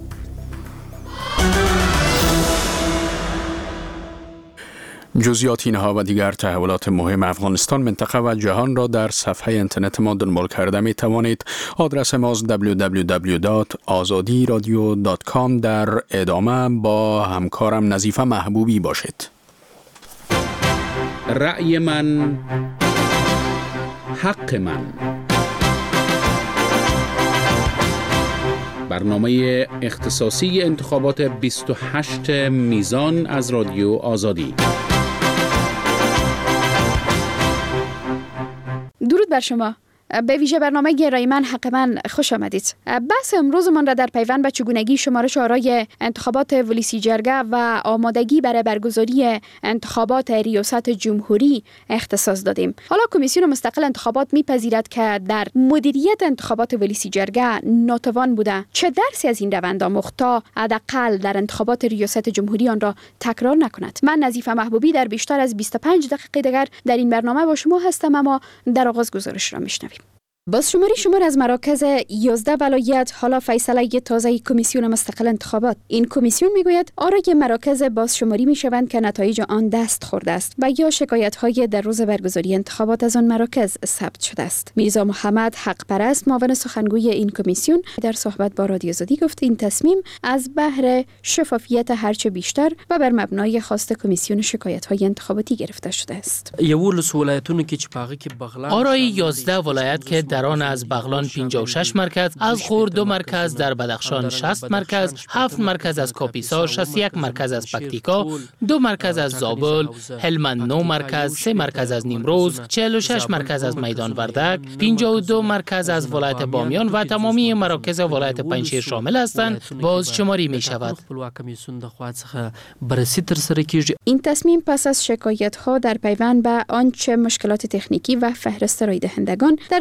جزئیات اینها و دیگر تحولات مهم افغانستان، منطقه و جهان را در صفحه اینترنت ما دنبال کرده می توانید. آدرس ما دبلیو دبلیو دبلیو دات آزادی رادیو دات کام. در ادامه با همکارم نظیفه محبوبی باشید. رأی من حق من، برنامه اختصاصی انتخابات بیست و هشت میزان از رادیو آزادی. درود بر شما. به ویژه برنامه رای من حق من خوش آمدید. بحث امروزمان را در پیوند به چگونگی شمارش آرای انتخابات ولیسی جرگه و آمادگی برای برگزاری انتخابات ریاست جمهوری اختصاص دادیم. حالا کمیسیون مستقل انتخابات میپذیرد که در مدیریت انتخابات ولیسی جرگه ناتوان بوده. چه درسی از این روند آموخت تا حداقل در انتخابات ریاست جمهوری آن را تکرار نکند؟ من نظیفه محبوبی در بیشتر از بیست و پنج دقیقه دیگر در این برنامه با شما هستم، اما در آغاز گزارش را میشنویم. بازشماری شمار از مراکز یازده ولایت حالا فیصله تازه کمیسیون مستقل انتخابات. این کمیسیون میگوید آرای مراکز بازشماری میشوند که نتایج آن دست خورده است و یا شکایت های در روز برگزاری انتخابات از آن مراکز ثبت شده است. میرزا محمد حق پرست، معاون سخنگوی این کمیسیون، در صحبت با رادیو آزادی گفت این تصمیم از بهر شفافیت هرچه بیشتر و بر مبنای خواست کمیسیون شکایت های انتخاباتی گرفته شده است. یولس ولایتونو که چپاغی که بغلان آرای یازده ولایت که در آن از بغلان پنجاه و شش مرکز، از خور دو مرکز، در بدخشان شصت مرکز، هفت مرکز از کاپیسا، شصت و یک مرکز از پکتیکا، دو مرکز از زابل، هلمند نه مرکز، سه مرکز از نیمروز، چهل و شش مرکز از میدان وردک، پنجاه و دو مرکز از ولایت بامیان و تمامی مراکز ولایت پنجشیر شامل هستند باز شماری می شود. این تصمیم پس از شکایت ها در پیوند به آنچه مشکلات تکنیکی و فهرست رای دهندگان در انتخابات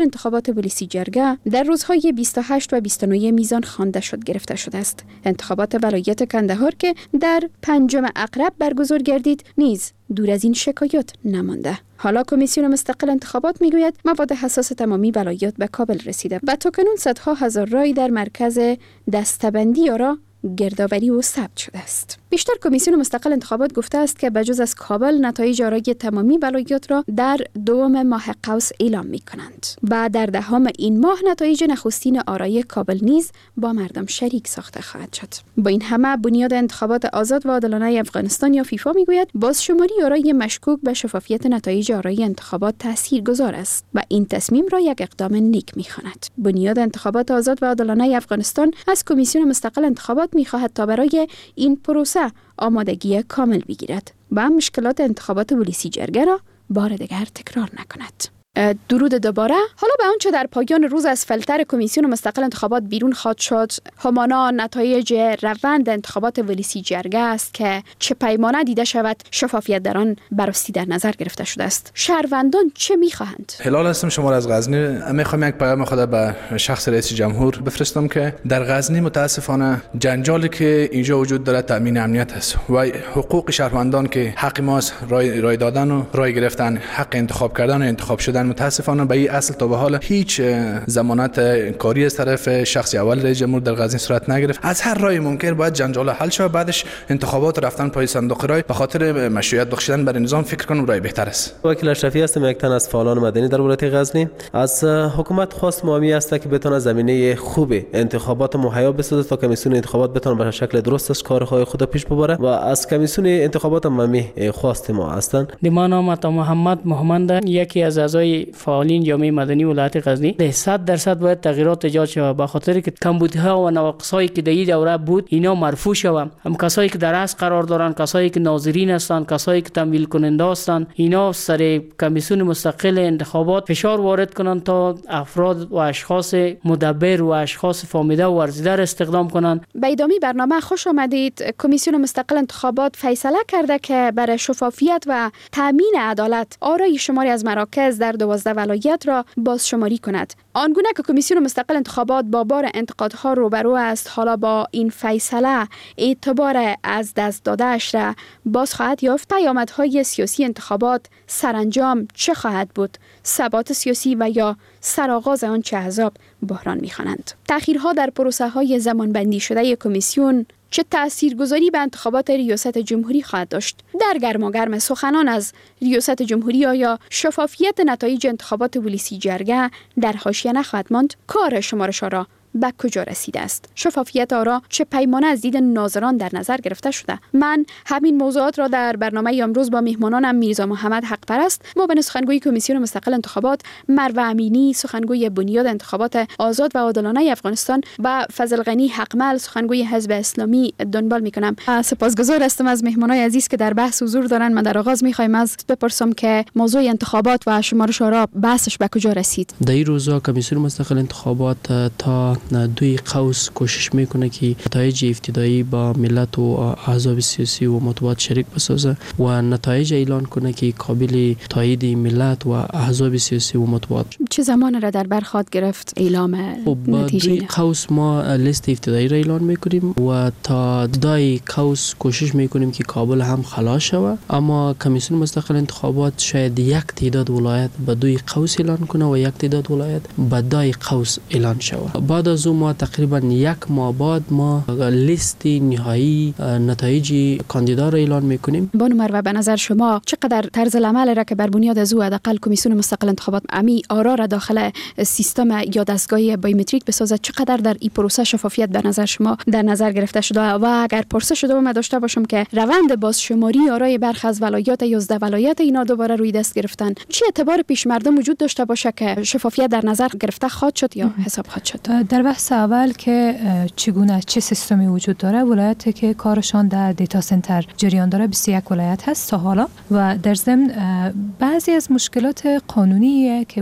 انتخابات ولسی جرگه در روزهای بیست و هشت و بیست و نه میزان خوانده شد گرفته شده است. انتخابات ولایت کندهار که در پنجم اقرب برگزار گردید نیز دور از این شکایات نمانده. حالا کمیسیون مستقل انتخابات میگوید مواد حساس تمامی ولایات به کابل رسیده و تاکنون صدها هزار رای در مرکز دستبندی آرا گردآوری و ثبت شده است. بیشتر کمیسیون مستقل انتخابات گفته است که بجز از کابل نتایج آرای تمامی ولایات را در دوم ماه قوس اعلام می کنند و در دهم این ماه نتایج نخستین آرای کابل نیز با مردم شریک ساخته خواهد شد. با این همه بنیاد انتخابات آزاد و عادلانه افغانستان یا فیفا میگوید بازشماری آرای مشکوک به شفافیت نتایج آرای انتخابات تاثیرگذار است و این تصمیم را یک اقدام نیک می‌خواند. بنیاد انتخابات آزاد و عادلانه افغانستان از کمیسیون مستقل انتخابات می‌خواهد تا برای این پروسه آمادگی کامل بگیرد و مشکلات انتخابات ولسی جرگه را بار دیگر تکرار نکند. درود دوباره. حالا به آنچه در پایان روز از فلتر کمیسیون مستقل انتخابات بیرون خواهد شد همانا نتایج روند انتخابات ولسی جرگه است که چه پیمانه دیده شود شفافیت در آن بررسی در نظر گرفته شده است. شهروندان چه میخواهند؟ هلال هستم، شمال از غزنی. میخوام یک پیام خود به شخص رئیس جمهور بفرستم که در غزنی متاسفانه جنجالی که اینجا وجود داره تامین امنیت است و حقوق شهروندان که حق ماست رای, رای دادن و رای گرفتن، حق انتخاب کردن و انتخاب شدن، متاسفانه به این اصل تا به حال هیچ ضمانت کاری از طرف شخص اول رئیس جمهور در غزنی صورت نگرفت. از هر رای ممکن باید جنجال حل شود، بعدش انتخابات رفتن پای صندوق رای به خاطر مشروعیت بخشیدن بر نظام فکر کنم رای بهتر است. وکیل اشرفی هستم، یک تن از فعالان مدنی در ولایت غزنی. از حکومت خواست مهمی است که بتونه زمینه خوب انتخابات مهیا بسازه تا کمیسیون انتخابات بتونه به شکل درست کارهای خود پیش ببره و از کمیسیون انتخابات مهمی خواست ما هستند. من نام محمد محمد، یکی از اعضای فعالین جامعه مدنی ولایت غزنی. صد درصد باید تغییرات ایجاد شود به خاطر که کمبودها و نواقصایی که در این دوره بود اینا مرفوع شود. هم کسایی که در اصل قرار دارن، کسایی که ناظرین هستند، کسایی که تمویل کننده هستند، اینا سر کمیسیون مستقل انتخابات فشار وارد کنند تا افراد و اشخاص مدبر و اشخاص فهمیده و ورزیده را استخدام کنند. به ادامه برنامه خوش آمدید. کمیسیون مستقل انتخابات فیصله کرده که برای شفافیت و تامین عدالت آرای شماری از مراکز در دوازده ولایت را بازشماری کند. آنگونه که کمیسیون مستقل انتخابات با بار انتقادها روبرو است، حالا با این فیصله اعتبار از دست داده‌اش را باز خواهد یافت. پیامدهای سیاسی انتخابات سرانجام چه خواهد بود؟ ثبات سیاسی و یا سرآغاز آن چه احزاب بحران می‌خوانند. تأخیرها در پروسه‌های زمانبندی شده کمیسیون چه تاثیرگذاری به انتخابات ریاست جمهوری خواهد داشت؟ در گرماگرم سخنان از ریاست جمهوری آیا شفافیت نتایج انتخابات ولسی جرگه در حاشیه نخواهد ماند؟ کار شمارش را به کجا رسیده است؟ شفافیت آرا چه پیمانه از دید ناظران در نظر گرفته شده؟ من همین موضوعات را در برنامه امروز با میهمانانم میرزا محمد حق پرست، معاون سخنگوی کمیسیون مستقل انتخابات، مروه امینی سخنگوی بنیاد انتخابات آزاد و عادلانه افغانستان و فضل غنی حقمل سخنگوی حزب اسلامی دنبال میکنم. سپاسگزار هستم از میهمانای عزیز که در بحث حضور دارن. من در آغاز میخوایم از بپرسم که موضوع انتخابات و شمارش آرا بحثش به کجا رسید؟ در این روزا کمیسیون مستقل انتخابات تا دوی قوس کوشش میکنه که نتایج ابتدایی با ملت و احزاب سیاسی و مطبوعات شریک بسازه و نتایج اعلان کنه که قابل تایید ملت و احزاب سیاسی و مطبوعات. چه زمان را در بر خواهد گرفت اعلام نتیجه؟ دوی قوس ما لیست ابتدایی را اعلان میکنیم و تا دوی قوس کوشش میکنیم که کابل هم خلاص شود، اما کمیسیون مستقل انتخابات شاید یک تعداد ولایت به دوی قوس اعلان کنه و یک تعداد ولایت به دوی قوس اعلان شود. بعد از ما تقریبا یک ماه بعد ما لیست نهایی نتایج کاندیدا را اعلان میکنیم. بانو مروه، به نظر شما چقدر طرز العمل را که بر بنیاد از او حداقل کمیسیون مستقل انتخابات امی آرا را داخل سیستم یا دستگاه بایومتریک بسازد، چقدر در این پروسه شفافیت به نظر شما در نظر گرفته شده؟ و اگر پرسش شده و داشته باشم که روند بازشماری آرای برخی از ولایات یازده ولایت اینا دوباره روی دست گرفتن، چه اعتبار پیش مردم وجود داشته باشه که شفافیت در نظر گرفته خواهد شد یا حساب خواهد شد؟ در بحث اول که چگونه چه سیستمی وجود داره، ولایتی که کارشان در دیتا سنتر جریان داره بیست و یک ولایت هست تا حالا و در ضمن بعضی از مشکلات قانونی که وجود داره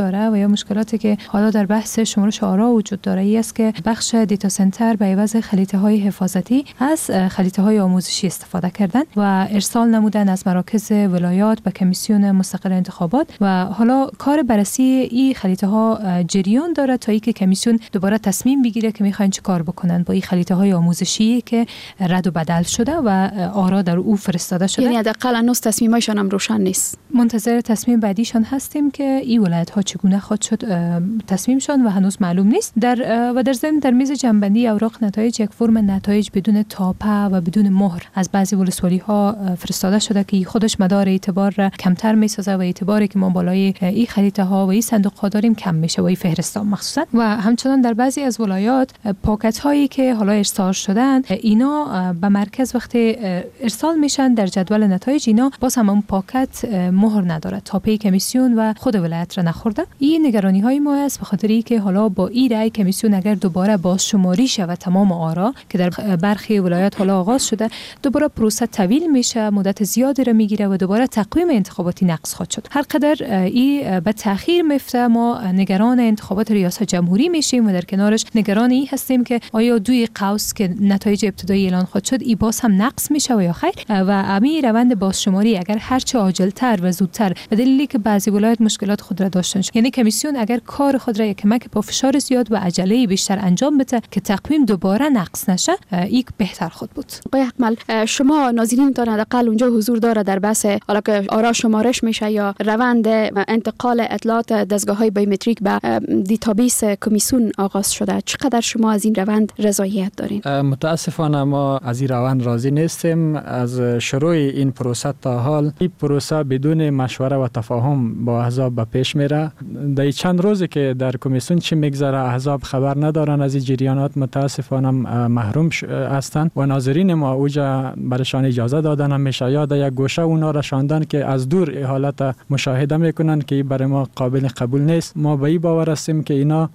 داره و یا مشکلاتی که حالا در بحث شمارش آرا وجود داره ای است که بخش دیتا سنتر به عوض خلیطه های حفاظتی از خلیطه های آموزشی استفاده کردن و ارسال نمودن از مراکز ولایات به کمیسیون مستقل انتخابات و حالا کار بررسی این خلیطه ها جریان داره تا اینکه کمیسیون دوباره تصمیم بگیره که میخواین چه کار بکنن با این خلیطه های آموزشی که رد و بدل شده و آرا در او فرستاده شده. یعنی حداقل هنوز تصمیمایشان هم روشن نیست. منتظر تصمیم بعدیشان هستیم که این ولایت ها چگونه خواهد شد تصمیمشان و هنوز معلوم نیست. در و در ضمن در میز جنبندی اوراق نتایج یک فرم نتایج بدون تاپه و بدون مهر از بعضی ولسوالی ها فرستاده شده که خودش مدار اعتبار را کمتر میسازه و اعتباری که ما بالای این خریطه ها و این صندوق ها داریم کم میشه و این فهرست ها مخصوصا. و همچنان در بعضی از ولایات پاکت هایی که حالا ارسال شدن اینا به مرکز وقتی ارسال میشن در جدول نتایج اینا باز هم اون پاکت مهر نداره، تاپه کمیسیون و خود ولایت را نخورده. این نگرانی های ما است به خاطر اینکه حالا با این رأی کمیسیون اگر دوباره بازشماری شود تمام آرا که در برخی ولایات حالا آغاز شده، دوباره پروسه طویل میشه، مدت زیادی را میگیره و دوباره تقویم انتخاباتی نقض خواهد شد. هر قدر این به تأخیر میفته ما نگران انتخابات ریاست جمهوری میشیم و در کنارش نگران این هستیم که آیا دوی قوس که نتایج ابتدایی اعلان خواهد شد ای باز هم نقص میشه و یا خیر. و امی روند بازشماری اگر هرچه عاجلتر و زودتر به دلیلی که بعضی ولایات مشکلات خود را داشتن، یعنی کمیسیون اگر کار خود را یک کمک با فشار زیاد و عجله بیشتر انجام بده که تقویم دوباره نقص نشه، یک بهتر خود بود. آقای اکمل، شما ناظرینتان حداقل اونجا حضور داره در بحث حالا که آرا شمارش میشه یا روند انتقال اطلاعات دستگاه‌های بایومتریک به دیتابیس کمیسیون آغاز شده، چقدر شما از این روند رضایت دارین؟ متاسفانه ما از این روند راضی نیستیم. از شروع این پروسه تا حال این پروسه بدون مشوره و تفاهم با احزاب به پیش میره. در چند روزی که در کمیسیون چی میگذره احزاب خبر ندارن از این جریانات، متاسفانه محروم هستند و ناظرین ما اوجا برشان اجازه دادن همیشه یا در یک گوشه اونا را شاندن که از دور حالت مشاهده میکنن که برای ما قابل قبول نیست. ما به این باور هستیم که اینا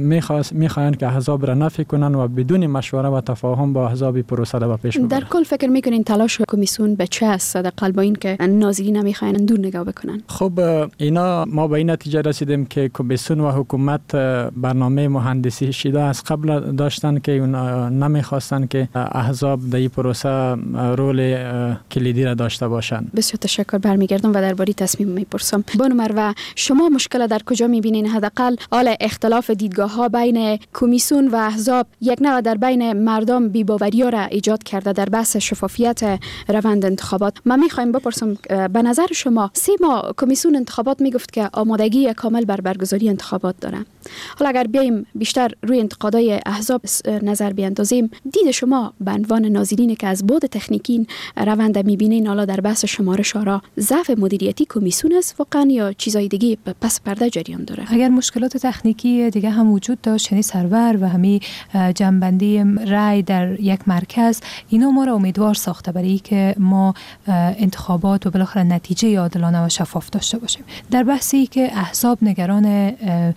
میخواین که احزاب را نفی کنن و بدون مشوره و تفاهم با احزاب پروسه را پیش ببرن. در کل فکر میکنین تلاش کمیسیون به چه است حداقل با این که ناظرین نمیخواین دور نگاه بکنن؟ خب اینا ما به این نتیجه رسیدیم که کمیسیون و حکومت برنامه مهندسی شده از قبل داشتن که اونا نمیخواستن که احزاب در این پروسه رول کلیدی را داشته باشن. بسیار تشکر. برمیگردم و درباره تصمیم میپرسم. بانو مروه، شما مشکل در کجا میبینین؟ حداقل حال اختلاف دیدگاه ها بین کمیسیون و احزاب یک نوع در بین مردم بی‌باوری را ایجاد کرده در بحث شفافیت روند انتخابات. من میخوایم بپرسم به نظر شما سه ماه کمیسیون انتخابات میگفت که آمادگی کامل بر برگزاری انتخابات داره. حالا اگر بیایم بیشتر روی انتقادهای احزاب نظر بیاندازیم، دید شما به عنوان ناظرین که از بعد تکنیکی روند میبینین حالا در بحث شمارش آرا، ضعف مدیریتی کمیسیون است واقعا یا چیزای دیگه پس پرده جریان داره؟ اگر مشکلات تکنیکی دیگه هم وجود داشت، یعنی سرور و همین جنبندی رای در یک مرکز، اینا ما را امیدوار ساخته برای که ما انتخابات و بالاخره نتیجه عادلانه و شفاف داشته باشیم. در بحثی که احزاب نگران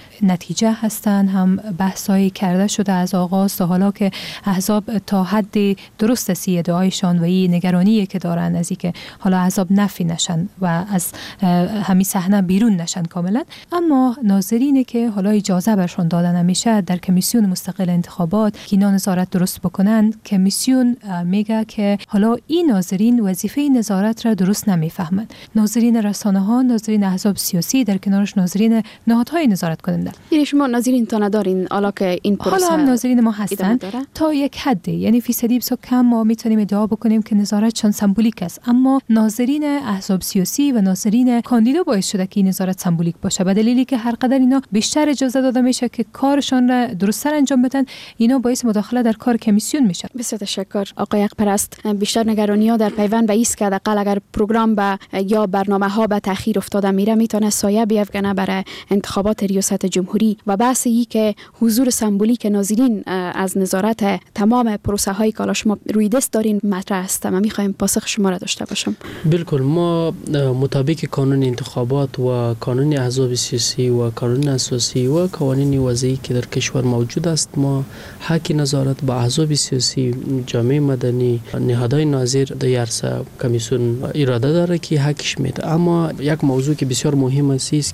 نتیجه هستند، هم بحثایی کرده شده از آغاز تا حالا که احزاب تا حد درست است ادعایشان و این نگرانی که دارن از اینکه حالا احزاب نفی نشن و از همین صحنه بیرون نشن کاملا. اما ناظرینه که حالا اجازه برشان داده نمیشه در کمیسیون مستقل انتخابات که اینا نظارت درست بکنن، کمیسیون میگه که حالا این ناظرین وظیفه نظارت را درست نمیفهمند. ناظرین رسانه ها، ناظرین احزاب سیاسی، در کنارش ناظرین نهادهای نظارت کننده. یعنی شما ناظرین تا ندارین حالا که این پروسه حالا هم ناظرین ما هستن تا یک حدی، یعنی فیصدی بسیار کم ما میتونیم ادعا بکنیم که نظارتشان سمبولیک است، اما ناظرین احزاب سیاسی و ناظرین کاندیدا باعث شده که این نظارت سمبولیک باشه، به دلیلی که هر قدر اینا بیشتر اجازه داده میشه که کارشان را درست‌تر انجام بدن، اینا باعث مداخله در کار کمیسیون میشه. بسیار تشکر آقای اقپرست. بیشتر نگرانی‌ها در پیوند به ایست که حداقل اگر پروگرام به یا برنامه‌ها به تأخیر افتاده میره میتونه سایه بیفکنه برای انتخابات ریاست جمهوری و بحث ای که حضور سمبولیک ناظرین از نظارت تمام پروسه های که شما روی دست دارین مطرح است. ما میخوایم پاسخ شما را داشته باشم. بالکل، ما مطابق قانون انتخابات و قانون احزاب سیاسی و قانون اساسی و قوانین وضعی که در کشور موجود است، ما حق نظارت با احزاب سیاسی، جامعه مدنی، نهادهای ناظر در عرصه کمیسیون اراده داره که حقش میده. اما یک موضوع که بسیار مهم است که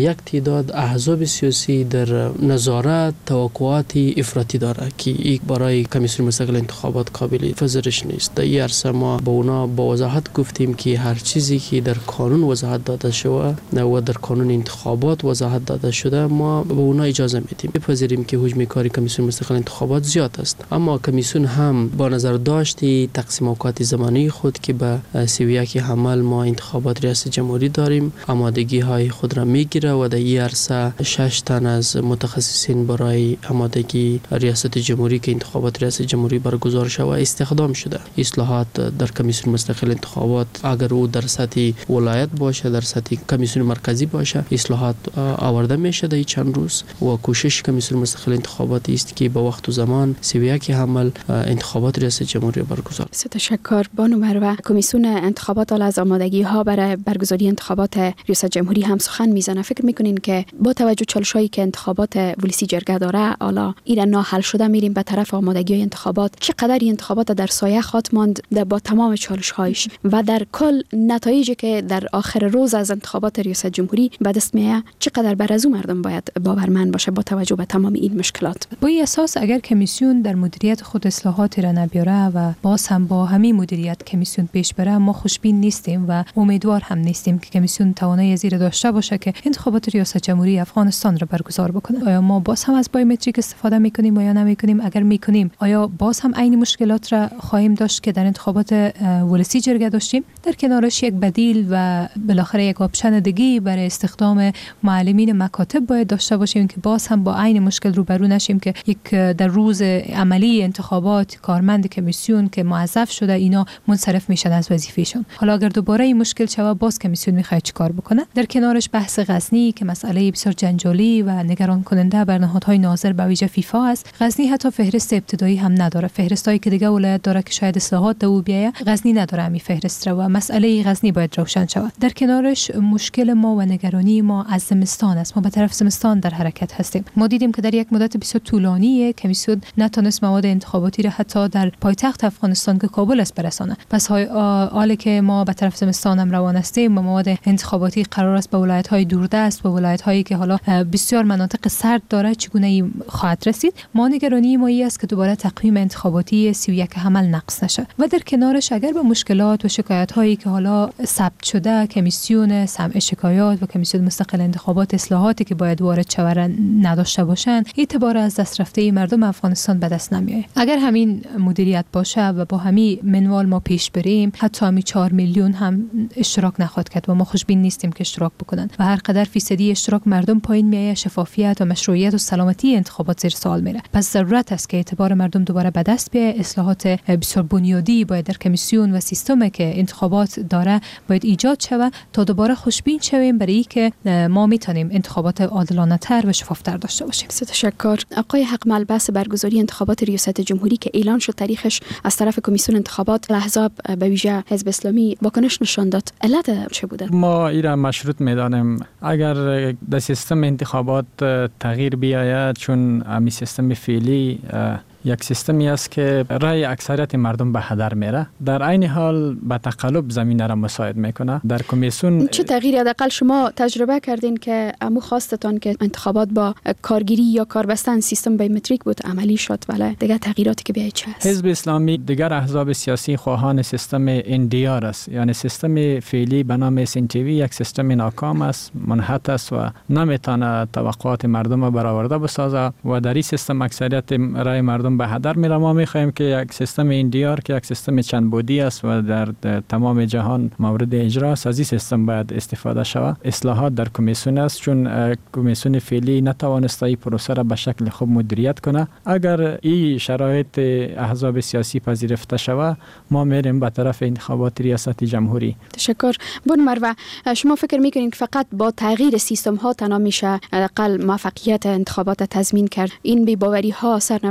یک تعداد احزاب سیاسی در نظارت توقعات افراطی داره که این برای کمیسیون مستقل انتخابات قابل پذیرش نیست. در این عرصه ما با اونا با وضاحت گفتیم که هر چیزی که در قانون وضاحت داده شده و در قانون انتخابات وضاحت داده شده ما به اونا اجازه میدیم. بپذیریم که حجم کاری کمیسیون مستقل انتخابات زیاد است، اما کمیسیون هم با نظر داشتی تقسیم اوقات زمانی خود که به سی و یک حمل ما انتخابات ریاست جمهوری داریم آمادگی های خود را میگیره و در این عرصه شش تن از متخصصین برای آمادگی ریاست جمهوری که انتخابات ریاست جمهوری برگزار شود استخدام شده. اصلاحات در کمیسیون مستقل انتخابات اگر او در سطح ولایت باشه، در سطح کمیسیون مرکزی باشه، اصلاحات آورده میشه در چند روز و کوشش کمیسیون مستقل انتخابات است که با وقت و زمان سی و یک حمل انتخابات ریاست جمهوری برگزار. تشکر بانو مروه. کمیسیون انتخابات از آمادگی ها برای برگزاری انتخابات ریاست جمهوری هم سخن میزنه. فکر میکنین که با توجه چالشایی که انتخابات ولسی جرگه داره حالا ایران ناحل شده میریم به طرف آمادگی انتخابات، چقدر این انتخابات در سایه خواهد ماند با تمام چالش هایش و در کل نتایجی که در آخر روز از انتخابات ریاست جمهوری به دست میاد چقدر بر از مردم باید باورمند باشه با توجه به تمام این مشکلات؟ با این اساس اگر کمیسیون در مدیریت خود اصلاحاتی را نبیاره و باز هم با همین مدیریت کمیسیون پیش بره ما خوشبین نیستیم و امیدوار هم نیستیم که کمیسیون توانایی زیر داشته باشه که انتخابات ریاست جمهوری افغانستان را برگزار بکنه. آیا ما باز هم از بایومتریک استفاده میکنیم یا نمیکنیم؟ اگر میکنیم آیا باز هم عین مشکلات را خواهیم داشت که در انتخابات ولسی جرگه داشتیم؟ در کنارش یک بدیل و بالاخره یک آپشن دیگه برای استخدام معلمین مکاتب باید داشته باشیم که باز هم با عین مشکل روبرو نشیم که یک در روز عملی انتخابات کارمند کمیسیون که موظف شده اینا منصرف میشن از وظیفهشون. حالا اگر دوباره این مشکل شود باز کمیسیون میخواد چیکار بکنه؟ در کنارش بحث غزنی که مسئله بسیار جنجالی و نگران کننده بر نهادهای ناظر به ویژه فیفا است. غزنی حتی فهرست ابتدایی هم نداره. فهرستایی که دیگه ولایت داره که شاید اصلاحات دو بیایه، غزنی نداره همین فهرست و مسئله غزنی باید روشن شود. در کنارش مشکل ما و نگرانی ما از زمستان است. ما به طرف زمستان در حرکت هستیم. ما دیدیم که در یک مدت بسیار طولانی کمیسیون نتونست مواد انتخاباتی را حتی در پایتخت افغانستان که کابل است برسانه. پس حالی که ما به طرف زمستان هم روان هستیم و مواد انتخاباتی قرار است به ولایت‌های دوردست و ولایت‌هایی که حالا بسیار مناطق سرد داره چگونه این خواهد رسید. ما نگرانی ما این است که دوباره تقویم انتخاباتی سی و یک حمل نقص نشه و در کنارش اگر به مشکلات و شکایت‌هایی که حالا ثبت شده کمیسیون سمع شکایات و کمیسیون مستقل انتخابات اصلاحاتی که باید وارد شورن نداشته باشند اعتبار از دست رفته مردم افغانستان به دست نمیاد. اگر همین مدیریت باشه و با همین منوال ما پیش بریم حتی همین چهار میلیون هم اشتراک نخواهد کرد و ما خوشبین نیستیم که اشتراک بکنن و هر قدر فیصدی اشتراک مردم پایین میاد شفافیت و مشروعیت و سلامتی انتخابات زیر سوال میره. پس ضرورت است که اعتبار مردم دوباره به دست بیاد. اصلاحات بسیار بنیادی باید در کمیسیون و سیستمی که انتخابات داره باید ایجاد شود تا دوباره خوشبین شویم برای که ما میتونیم انتخابات عادلانه تر و شفافتر داشته باشیم. تشکر. آقای حق ملبس برگزاری انتخابات ریاست جمهوری که اعلان شد تاریخش از طرف کمیسیون انتخابات احزاب به ویژه حزب اسلامی واکنش نشان داد. علت چه بوده؟ ما ایران مشروط میدانیم اگر در سیستم انتخابات تغییر بیاید چون امی سیستم فعلی یک سیستمی است که رای اکثریت مردم به هدر میره، در عین حال به تقلب زمینه را مساعد میکنه. در کمیسیون چه تغییری حداقل شما تجربه کردین که امو خواستتان که انتخابات با کارگیری یا کاربستن سیستم بایومتریک بود عملی شد، ولی دیگه تغییراتی که بیاید چه هست؟ حزب اسلامی دیگر احزاب سیاسی خواهان سیستم ان دی آر است، یعنی سیستم فعلی به نام اس ان تی وی یک سیستم ناکام است، منحط است و نمیتونه توقعات مردم را برآورده بسازه و در این سیستم اکثریت رای مردم به هدر میره. ما میخوایم که یک سیستم ان دی آر که یک سیستم چند بعدی است و در, در تمام جهان مورد اجرا است، از این سیستم باید استفاده شود. اصلاحات در کمیسیون است چون کمیسیون فعلی نتوانسته این پروسه را به شکل خوب مدیریت کنه. اگر این شرایط احزاب سیاسی پذیرفته شود ما میریم به طرف انتخابات ریاست جمهوری. تشکر. بون مروه، شما فکر میکنید که فقط با تغییر سیستم ها تنها میشه حداقل موفقیت انتخابات تضمین کرد؟ این بی باوری ها سرنوشت انتخابات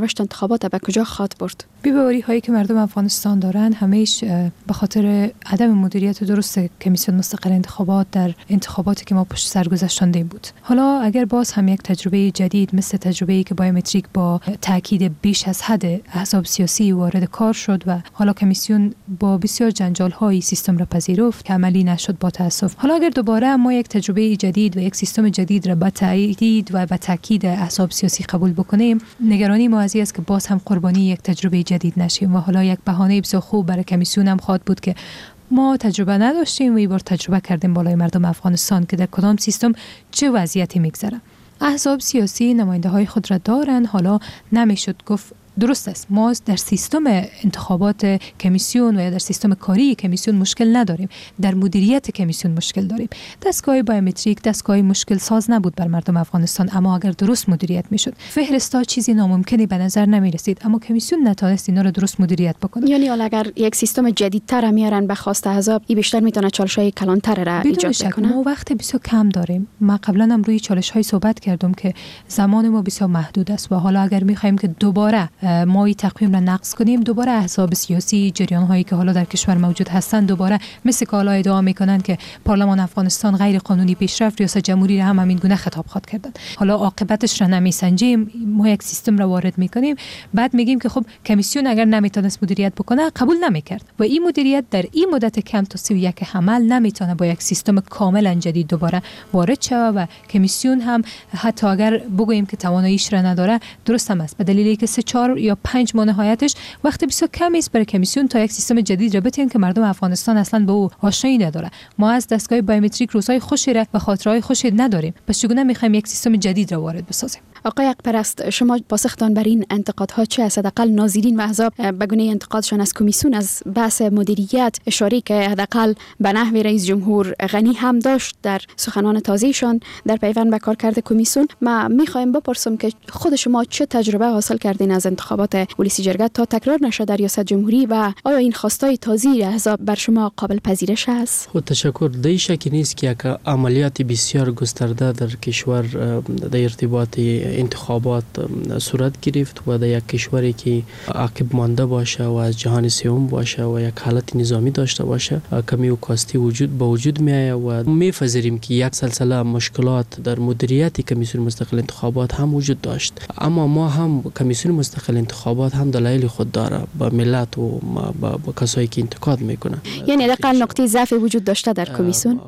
انتخابات به کجا خواهد برد؟ بی‌باوری هایی که مردم افغانستان دارن همیش به خاطر عدم مدیریت درست کمیسیون مستقل انتخابات در انتخاباتی که ما پشت سر گذاشتیم بود. حالا اگر باز هم یک تجربه جدید مثل تجربه‌ای که بایومتریک با تاکید بیش از حد احزاب سیاسی وارد کار شد و حالا کمیسیون با بسیار جنجال های سیستم را پذیرفت که عملی نشد با تاسف. حالا اگر دوباره ما یک تجربه جدید و یک سیستم جدید را با تایید و با تاکید احزاب سیاسی قبول بکنیم، نگرانی ما از این است که باز هم قربانی یک تجربه جدید نشیم و حالا یک بهانه بسیار خوب برای کمیسیون هم خواهد بود که ما تجربه نداشتیم و این بار تجربه کردیم بالای مردم افغانستان که در کدام سیستم چه وضعیتی میگذره. احزاب سیاسی نماینده های خود را دارن. حالا نمیشد گفت درست است ما در سیستم انتخابات کمیسیون و یا در سیستم کاری کمیسیون مشکل نداریم، در مدیریت کمیسیون مشکل داریم. دستگاه بایومتریک دستگاه مشکل ساز نبود بر مردم افغانستان، اما اگر درست مدیریت میشد فهرستا چیزی ناممکنی به نظر نمی رسید، اما کمیسیون نتونست اینا رو درست مدیریت بکنه. یعنی اگر یک سیستم جدیدتر میارن به خواست احزاب، این بیشتر میتونه چالش‌های کلانتر را ایجاد کنه. ما وقت بسیار کم داریم. ما قبلا هم روی چالش‌های صحبت کردم که زمان ما بسیار محدود است و حالا اگر می‌خوایم که دوباره ما این تقویم را نقض کنیم، دوباره احزاب سیاسی جریان هایی که حالا در کشور موجود هستند دوباره مثل که حالا ادعا میکنن که پارلمان افغانستان غیر قانونی پیشرفت، ریاست جمهوری را هم همین گونه خطاب خواد کردن. حالا عاقبتش را نمیسنجیم، ما یک سیستم را وارد میکنیم، بعد میگیم که خب کمیسیون اگر نمیتونست مدیریت بکنه قبول نمیکرد و این مدیریت در این مدت کم تا سی و یک حمل نمیتونه با یک سیستم کاملا جدید دوباره وارد شود و کمیسیون هم حتی اگر بگوییم که تواناییش را نداره درست هم است، به دلیلی که سه چهار یا پنج ماه نهایتش وقت بسیار کمی است برای کمیسیون تا یک سیستم جدید را بتین که مردم افغانستان اصلا به او آشنایی نداره. ما از دستگاه بایومتریک روزهای خوشی را و خاطرهای خوشی نداریم، پس چگونه میخوایم یک سیستم جدید را وارد بسازیم؟ آقای اکبرست، شما پاسختان بر این انتقادها چه است؟ حداقل ناظرین و احزاب به گونه انتقادشان از کمیسیون از بحث مدیریت اشاره که حداقل به نحو رئیس جمهور غنی هم داشت در سخنان تازه‌شان در پیوند به کارکرد کمیسیون. ما میخوایم بپرسم که خود شما چه تجربه حاصل کردین از انتخابات ولسی جرگه تا تکرار نشه در ریاست جمهوری و آیا این خواستای تازه احزاب بر شما قابل پذیرش است؟ خود تشکر. دی شکی نیست که یک عملیات بسیار گسترده در کشور در ارتباط انتخابات صورت گرفت و در یک کشوری که عقب مانده باشه و از جهان سوم باشه و یک حالت نظامی داشته باشه کمی و کاستی وجود با وجود میآید و می‌پذیریم که یک سلسله مشکلات در مدیریت کمیسیون مستقل انتخابات هم وجود داشت، اما ما هم کمیسیون مستقل انتخابات هم دلایل خود داره با ملت و با, با کسایی که انتقاد میکنه. یعنی حداقل نقطه ضعف وجود داشته در کمیسیون؟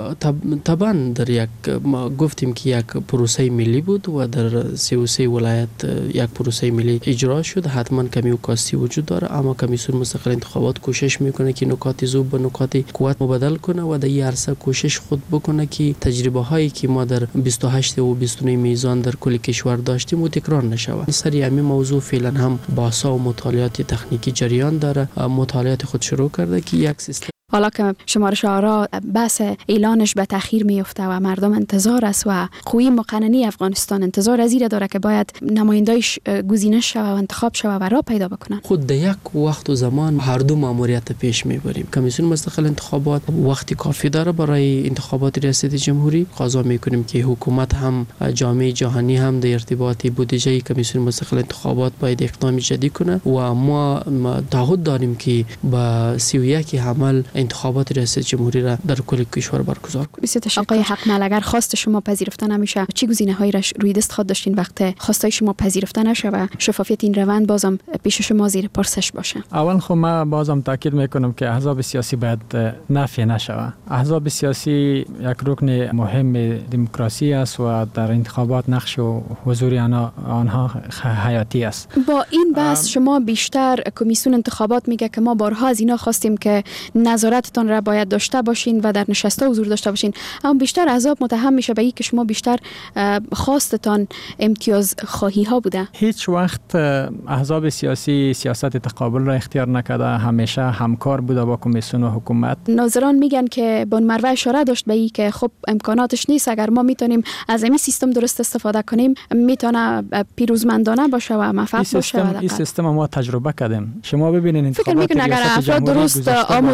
طبعا در یک ما گفتیم که یک پروسه ملی بود و در سی و سه ولایت یک پروسه ملی اجرا شد، حتما کمی و کاستی وجود داره، اما کمیسیون مستقل انتخابات کوشش میکنه که نکات ضعف به نکات قوت مبدل کنه و در این عرصه کوشش خود بکنه که تجربه هایی که ما در بیست و هشت و بیست و نه میزان در کل کشور داشتیم و تکرار نشود. سری همین موضوع فعلا هم بحث و مطالعات تکنیکی جریان داره، مطالعات خود شروع کرده که یک سیستم حالا که شمارش آرا بحث اعلانش به تأخیر میفته و مردم انتظار است و قوی مقننی افغانستان انتظار از این داره که باید نمایندایش گزینش شود و انتخاب شود و راه پیدا بکنن. خود در یک وقت و زمان هر دو ماموریت پیش میبریم. کمیسیون مستقل انتخابات وقتی کافی داره برای انتخابات ریاست جمهوری. قضا میکنیم که حکومت هم جامعه جهانی هم در ارتباط بودجه کمیسیون مستقل انتخابات باید اقدام جدی کنه و ما تعهد داریم که با سی و یک حمل انتخابات ریاست جمهوری را در کل کشور برگزار کنیم. بسیار تشکر. آقای حقمل، اگر خواست شما پذیرفته نمیشه چه گزینه‌هایی را روی دست خود داشتین وقت خواستای شما پذیرفته نشه و شفافیت این روند بازم پیش شما زیر پرسش باشه؟ اول خب ما بازم تاکید میکنم که احزاب سیاسی باید نفی نشود. احزاب سیاسی یک رکن مهم دموکراسی است و در انتخابات نقش و حضور آنها آنها حیاتی است. با این بحث شما بیشتر کمیسیون انتخابات میگه که ما بارها از اینا خواستیم که نظارتتان را باید داشته باشین و در نشسته حضور داشته باشین، اما بیشتر احزاب متهم میشه به اینکه شما بیشتر خواستتان امتیاز خواهی ها بوده. هیچ وقت احزاب سیاسی سیاست تقابل را اختیار نکرده، همیشه همکار بوده با کمیسیون و حکومت. ناظران میگن که بن مروه اشاره داشت به این که خب امکاناتش نیست، اگر ما میتونیم از این سیستم درست استفاده کنیم میتونه پیروزمندانه باشه و موفق باشه. این سیستم ما تجربه کردیم. شما ببینید فکر میکنید اگر افراد درست آموزش داده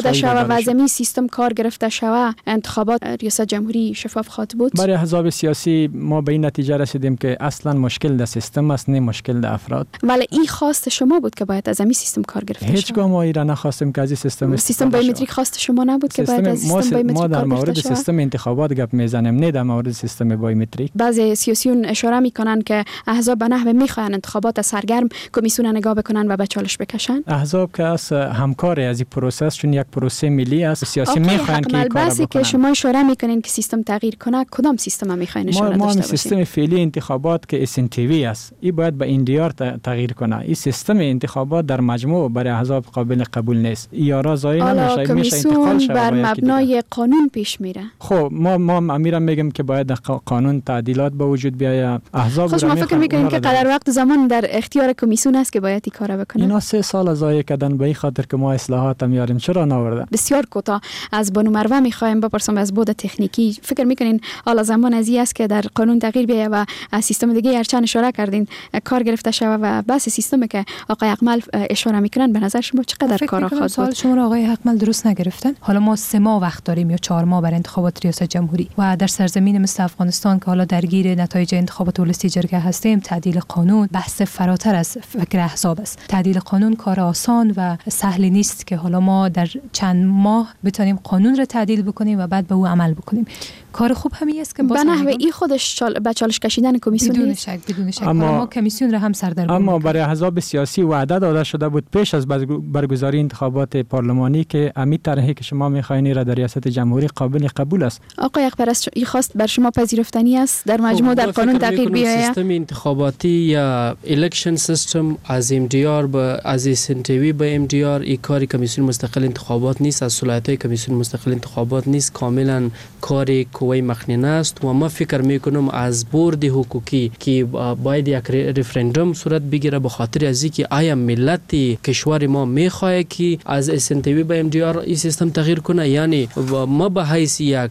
گرفته شود و از این سیستم کار گرفته شود انتخابات ریاست جمهوری شفاف خواهد بود. برای احزاب سیاسی ما به این نتیجه رسیدیم که اصلا مشکل در سیستم است نه مشکل در افراد. ولی این خواست شما بود که باید از این سیستم کار گرفته شود. هیچگاه ما ایران نخواستیم که از این سیستم سیستم بایومتریک خواست شما نبود که باید از سیستم بایومتریک ما در مورد سیستم انتخابات گپ میزنیم نه در مورد سیستم بایومتریک. بعضی سیاسیون اشاره میکنن که احزاب به نحو میخواهند انتخابات سرگرم کمیسیون نگاه بکنن و به چالش بکشن. احزاب که از همکار از این پروسه چون یک پروسه ملی است سیاسی میخواهند که کار بکنن. که شما اشاره میکنین که سیستم تغییر کنه کدام سیستم میخواین اشاره ما داشته باشین؟ ما سیستم فعلی انتخابات که اس ان تی وی است این باید به این دی آر تغییر کنه. این سیستم انتخابات در مجموع برای احزاب قابل قبول نیست. یارا زای نمیشه میشه انتقال شود بر مبنای قانون پیش میره. خب ما ما امیرم میگم که باید قانون تعدیلات به وجود بیاید. احزاب خود شما فکر میکنین که قدر وقت زمان در اختیار کمیسیون است که باید این کارا بکنه؟ اینا سه سال ضایع کردن به این خاطر که ما اصلاحات میاریم چرا نآوردن؟ بسیار کوتاه از بانو مروه میخوایم بپرسم از بود تکنیکی فکر میکنین حالا زمان از این است که در قانون تغییر بیاید و از سیستم دیگه هرچند اشاره کردین کار گرفته شود و بس سیستمی که آقای اقمل اشاره میکنن به نظر شما چقدر کار خواهد بود؟ شما را آقای اقمل درست نگرفتن. حالا ما سه ماه وقت داریم یا چهار ماه برای انتخابات ریاست جمهوری و در سرزمین مثل افغانستان که حالا درگیر نتایج انتخابات ولسی جرگه هستیم تعدیل قانون بحث فراتر از فکر احزاب است. تعدیل قانون کار آسان و سهل نیست که حالا ما در چند ماه بتونیم قانون را تعدیل بکنیم و بعد به او عمل بکنیم. کار خوب همین است که به نحو این خودش چال... به چالش کشیدن کمیسیون بدون شک بدون شک اما ما کمیسیون را هم سردرگم اما برای احزاب سیاسی وعده داده شده بود پیش از برگزاری انتخابات پارلمانی که امید طرحی که شما می‌خواین را در ریاست جمهوری قابل قبول است. آقای اقبرست این خواست بر شما پذیرفتنی است در مجموع در قانون تغییر بیاید. سیستم انتخاباتی یا الکشن سیستم از ام دی آر به از اس ان تی وی به ام دی آر این کاری کمیسیون مستقل انتخابات نیست، از صلاحیت‌های کمیسیون مستقل انتخابات نیست، کاملا کاری قوه مخنینه است و ما فکر میکنم از بورد حقوقی که باید یک رفراندوم صورت بگیره به خاطر از اینکه آیا ملت کشور ما میخواد که از اس ان تی وی به ام دی آر این سیستم تغییر کنه. یعنی ما به حیث یک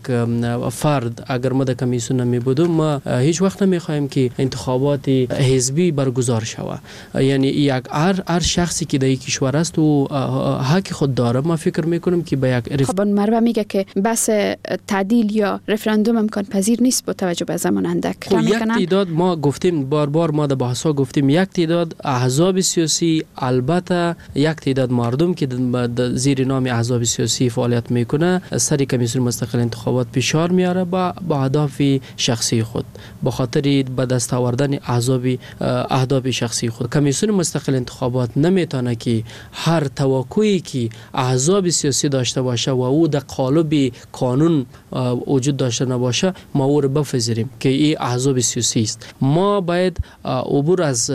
فرد اگر ما در کمیسیون نمی بودم ما هیچ وقت نمیخوایم که انتخابات حزبی برگزار شود. یعنی یک هر هر شخصی که در کشور است و حق خود داره. ما فکر میکنم که به یک خب مروه میگه که بس تعدیل یا رفراندوم امکان پذیر نیست با توجه به زمان اندک. یک تعداد ما گفتیم بار بار ما در بحث‌ها گفتیم یک تعداد احزاب سیاسی البته یک تعداد مردم که زیر نام احزاب سیاسی فعالیت میکنه سر کمیسیون مستقل انتخابات فشار میاره با با اهداف شخصی خود به خاطر به دست آوردن احزاب اهداف شخصی خود. کمیسیون مستقل انتخابات نمیتونه که هر توقعی که احزاب سیاسی داشته باشه و او در قالب قانون وجود داشته نباشه ما او رو بپذیریم که این احزاب سیاسی است. ما باید عبور از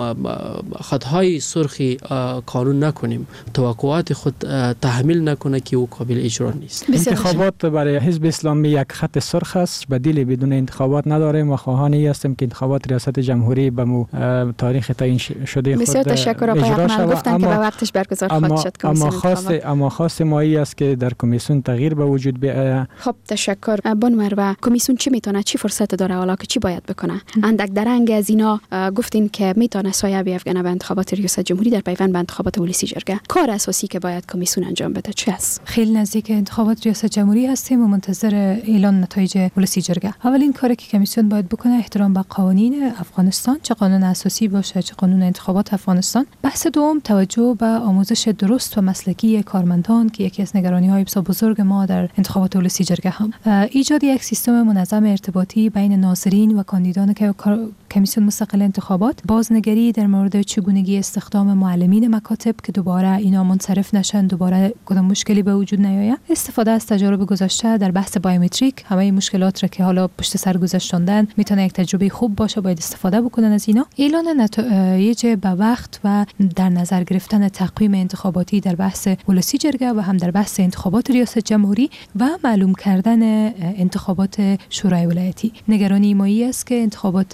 خطهای سرخی قانون نکنیم، توقعات خود تحمیل نکنه که او قابل اجرا نیست. انتخابات برای حزب اسلامی یک خط سرخ است، بدیلی بدون انتخابات نداریم و خواهانی هستیم که انتخابات ریاست جمهوری به مو تاریخ تعیین شده خود بسیار تشکر آقای اقمل گفتن که به وقتش برگزار خواهد شد اما خاص اما خاص ما ای است که در کمیسیون تغییر به وجود بیاید. خب تشکر. بانو مروه کمیسیون چی میتونه چی فرصت داره حالا که چی باید بکنه؟ اندک درنگ از اینا گفتین که میتونه سایه بیافکنه به انتخابات ریاست جمهوری در پیوند به انتخابات ولسی جرگه. کار اساسی که باید کمیسیون انجام بده چی است؟ خیلی نزدیک انتخابات ریاست جمهوری هستیم و منتظر اعلان نتایج ولسی جرگه. اولین کاری که کمیسیون باید بکنه احترام به قوانین افغانستان، چه قانون اساسی باشه چه قانون انتخابات افغانستان. بحث دوم توجه به آموزش درست و مسلکی کارمندان که یکی از نگرانی‌های بسیار بزرگ ما در انتخابات ولسی جرگه هم ایجاد یک سیستم منظم ارتباطی بین ناظرین و کاندیدان که کمیسیون مستقل انتخابات، بازنگری در مورد چگونگی استخدام معلمین مکاتب که دوباره اینا منصرف نشن، دوباره کدام مشکلی به وجود نیاید، استفاده از تجارب گذشته در بحث بایومتریک، همه مشکلات را که حالا پشت سر گذاشتندن میتونه یک تجربه خوب باشه، باید استفاده بکنن از اینا. اعلان نتایج به وقت و در نظر گرفتن تقویم انتخاباتی در بحث ولسی جرگه و هم در بحث انتخابات ریاست جمهوری و معلوم کردن انتخابات شورای ولایتی. نگرانی مایی است که انتخابات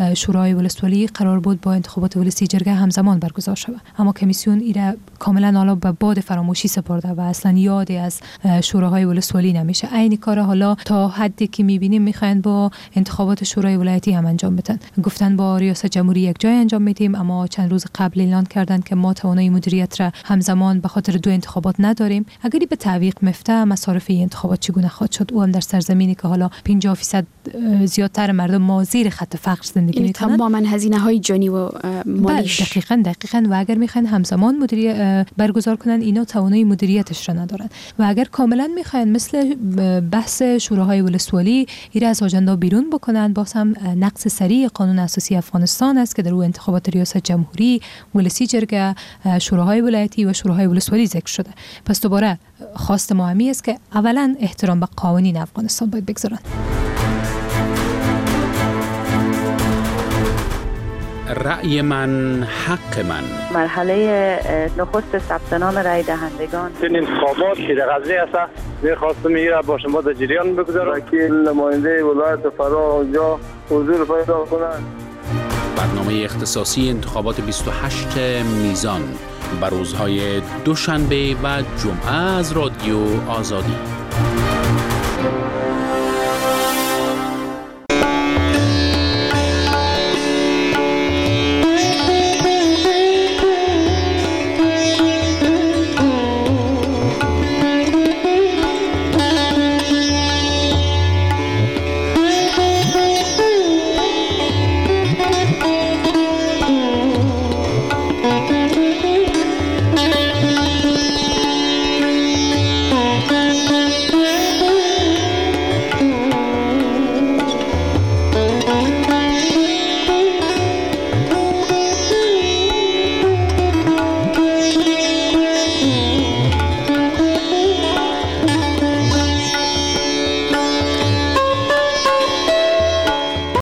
شورای ولسوالی قرار بود با انتخابات ولسی جرگه همزمان برگزار شود، اما کمیسیون ایره کاملا حالا به باد فراموشی سپرده و اصلا یادی از شوراهای ولسوالی نمیشه. عین کار حالا تا حدی که میبینیم میخواین با انتخابات شورای ولایتی هم انجام بدن. گفتن با ریاست جمهوری یک جای انجام میدیم، اما چند روز قبل اعلان کردن که ما توانایی مدیریت را همزمان به خاطر دو انتخابات نداریم. اگری به تعویق مفته مصارف این انتخابات چگونه خواهد شد؟ او هم در سرزمینی که حالا پنجاه درصد زیادتر مردم ما زیر خط فقر زندگی میکنن. تماما هزینه های جانی و مالیش. دقیقاً دقیقاً و اگر میخواین همزمان مدیریت برگزار کنن، اینا توانایی مدیریتش را ندارن. و اگر کاملا میخواین مثل بحث شوراهای ولسوالی ایره از آجندا بیرون بکنن، باز هم نقض سریع قانون اساسی افغانستان است که در او انتخابات ریاست جمهوری، ولسی جرگه، شوراهای ولایتی و شوراهای ولسوالی ذکر شده. پس دوباره خواست ما همی است که اولا احترام به قوانین افغانستان باید بگذارن. رأی من حق من. مرحله نخست ثبت نام رای دهندگان. این انتخابات که در غزنی است، می‌خواستم میره با شما در جریان بگذارم. وکیل نماینده ولایت فرا اونجا حضور پیدا کنند. برنامه اختصاصی انتخابات بیست و هشت میزان بر روزهای دوشنبه و جمعه از رادیو آزادی.